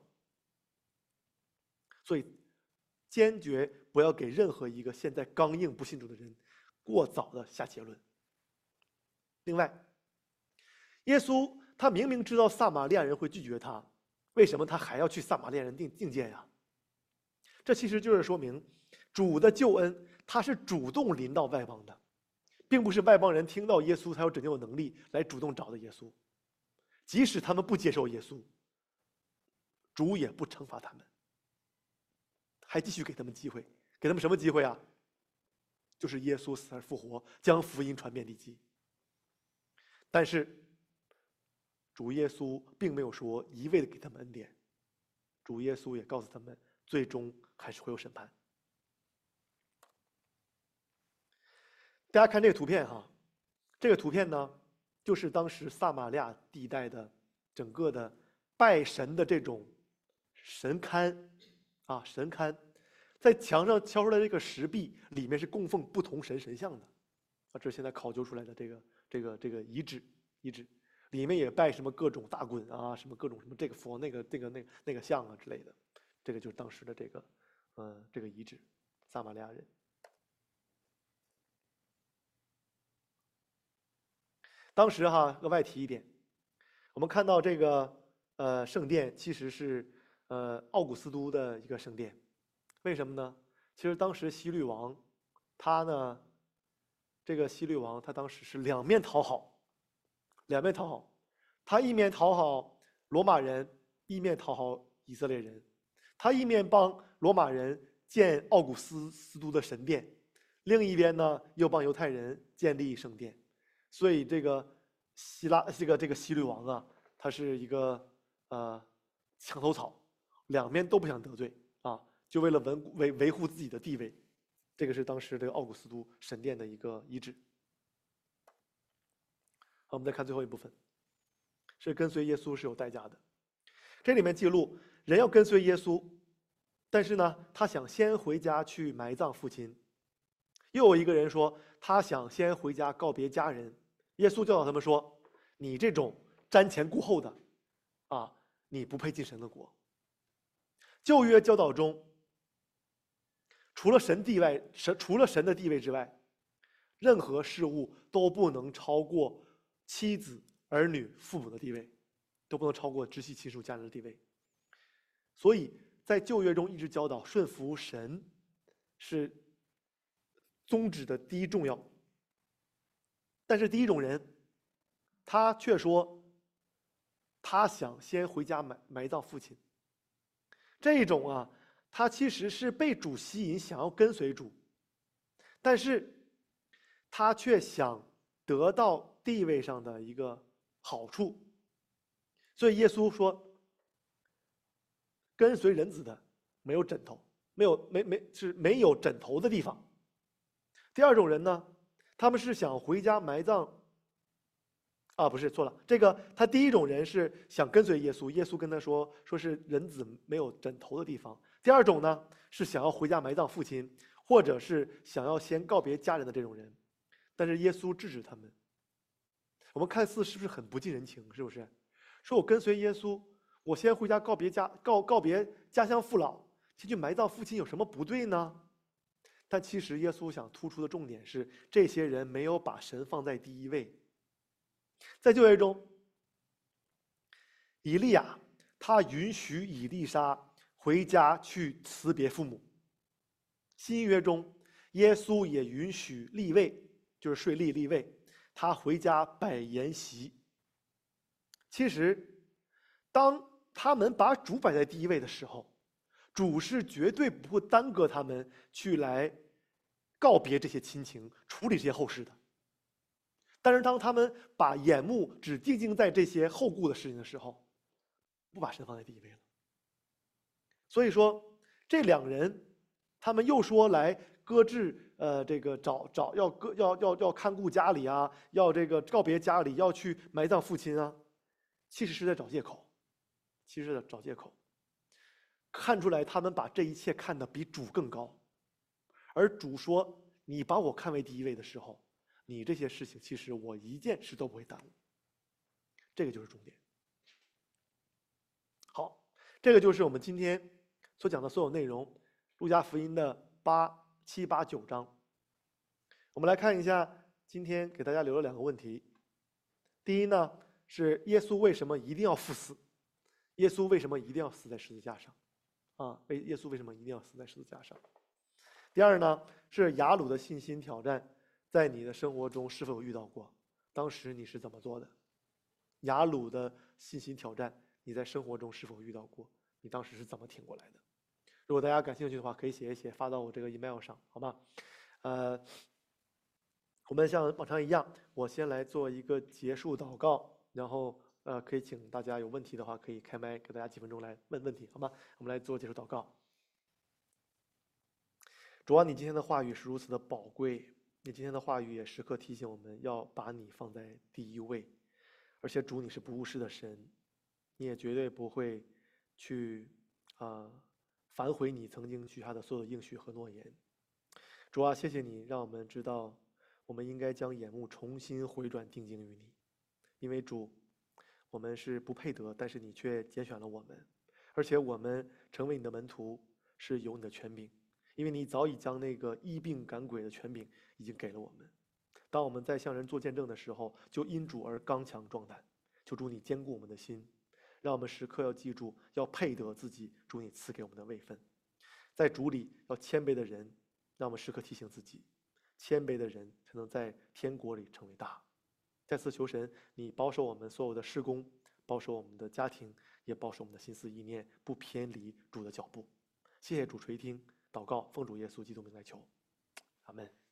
所以，坚决不要给任何一个现在刚硬不信主的人过早的下结论。另外，耶稣他明明知道撒玛利亚人会拒绝他，为什么他还要去撒玛利亚人觐觐见呀？这其实就是说明，主的救恩他是主动临到外邦的，并不是外邦人听到耶稣才有拯救的能力来主动找的耶稣。即使他们不接受耶稣，主也不惩罚他们，还继续给他们机会。给他们什么机会啊？就是耶稣死而复活，将福音传遍地极。但是主耶稣并没有说一味的给他们恩典，主耶稣也告诉他们，最终还是会有审判。大家看这个图片哈，这个图片呢，就是当时撒玛利亚地带的整个的拜神的这种神龛啊，神龛，在墙上敲出来这个石壁，里面是供奉不同神神像的啊，这是现在考究出来的这个这个这个遗址遗址。里面也拜什么各种大滚啊，什么各种什么这个佛那个这个那个那个像啊之类的，这个就是当时的这个，呃，这个遗址，撒玛利亚人。当时哈，额外提一点，我们看到这个呃圣殿其实是呃奥古斯都的一个圣殿，为什么呢？其实当时希律王，他呢，这个希律王他当时是两面讨好。两面讨好，他一面讨好罗马人，一面讨好以色列人。他一面帮罗马人建奥古斯斯都的神殿，另一边呢又帮犹太人建立圣殿。所以这个希拉这个这个希律王啊，他是一个呃墙头草，两面都不想得罪啊，就为了稳维维护自己的地位。这个是当时这个奥古斯都神殿的一个遗址。好，我们再看最后一部分，是跟随耶稣是有代价的。这里面记录，人要跟随耶稣，但是呢，他想先回家去埋葬父亲。又有一个人说，他想先回家告别家人。耶稣教导他们说：“你这种瞻前顾后的，啊，你不配进神的国。”旧约教导中，除了神地外，神除了神的地位之外，任何事物都不能超过妻子、儿女、父母的地位，都不能超过直系亲属家人的地位。所以在旧约中一直教导顺服神是宗旨的第一重要。但是第一种人，他却说他想先回家埋埋葬父亲。这种啊，他其实是被主吸引，想要跟随主，但是他却想得到地位上的一个好处，所以耶稣说，跟随人子的没有枕头，没有没没是没有枕头的地方。第二种人呢，他们是想回家埋葬，啊不是错了，这个他第一种人是想跟随耶稣，耶稣跟他说说是人子没有枕头的地方。第二种呢是想要回家埋葬父亲，或者是想要先告别家人的这种人，但是耶稣制止他们。我们看似是不是很不近人情？是不是？说我跟随耶稣，我先回家告别家告告别家乡父老，先去埋葬父亲，有什么不对呢？但其实耶稣想突出的重点是，这些人没有把神放在第一位。在旧约中，以利亚他允许以利沙回家去辞别父母。新约中，耶稣也允许利未，就是税吏利未， 他回家摆筵席。其实，当他们把主摆在第一位的时候，主是绝对不会耽搁他们去来告别这些亲情，处理这些后事的。但是当他们把眼目只定睛在这些后顾的事情的时候，不把神放在第一位了。所以说，这两人，他们又说来搁置，呃，这个找找要搁要要要看顾家里啊，要这个告别家里，要去埋葬父亲啊，其实是在找借口，其实是在找借口。看出来他们把这一切看得比主更高，而主说：“你把我看为第一位的时候，你这些事情其实我一件事都不会耽误。”这个就是重点。好，这个就是我们今天所讲的所有内容，路加福音的八七八九章。我们来看一下，今天给大家留了两个问题。第一呢，是耶稣为什么一定要赴死？耶稣为什么一定要死在十字架上？啊，为耶稣为什么一定要死在十字架上？第二呢，是雅鲁的信心挑战，在你的生活中是否有遇到过？当时你是怎么做的？雅鲁的信心挑战，你在生活中是否遇到过？你当时是怎么挺过来的？如果大家感兴趣的话，可以写一写，发到我这个 email 上，好吗？呃，我们像往常一样，我先来做一个结束祷告，然后呃，可以请大家有问题的话，可以开麦给大家几分钟来问问题，好吗？我们来做结束祷告。主啊，你今天的话语是如此的宝贵，你今天的话语也时刻提醒我们要把你放在第一位。而且主，你是不误事的神，你也绝对不会去啊、呃、反悔你曾经许下的所有的应许和诺言。主啊，谢谢你让我们知道，我们应该将眼目重新回转定睛于你，因为主，我们是不配得，但是你却拣选了我们，而且我们成为你的门徒是有你的权柄，因为你早已将那个医病赶鬼的权柄已经给了我们。当我们在向人做见证的时候，就因主而刚强壮胆。求主你坚固我们的心，让我们时刻要记住，要配得自己主你赐给我们的位分。在主里要谦卑的人，让我们时刻提醒自己，谦卑的人才能在天国里成为大。再次求神，你保守我们所有的事工，保守我们的家庭，也保守我们的心思意念，不偏离主的脚步。谢谢主垂听祷告，奉主耶稣基督名来求，阿门。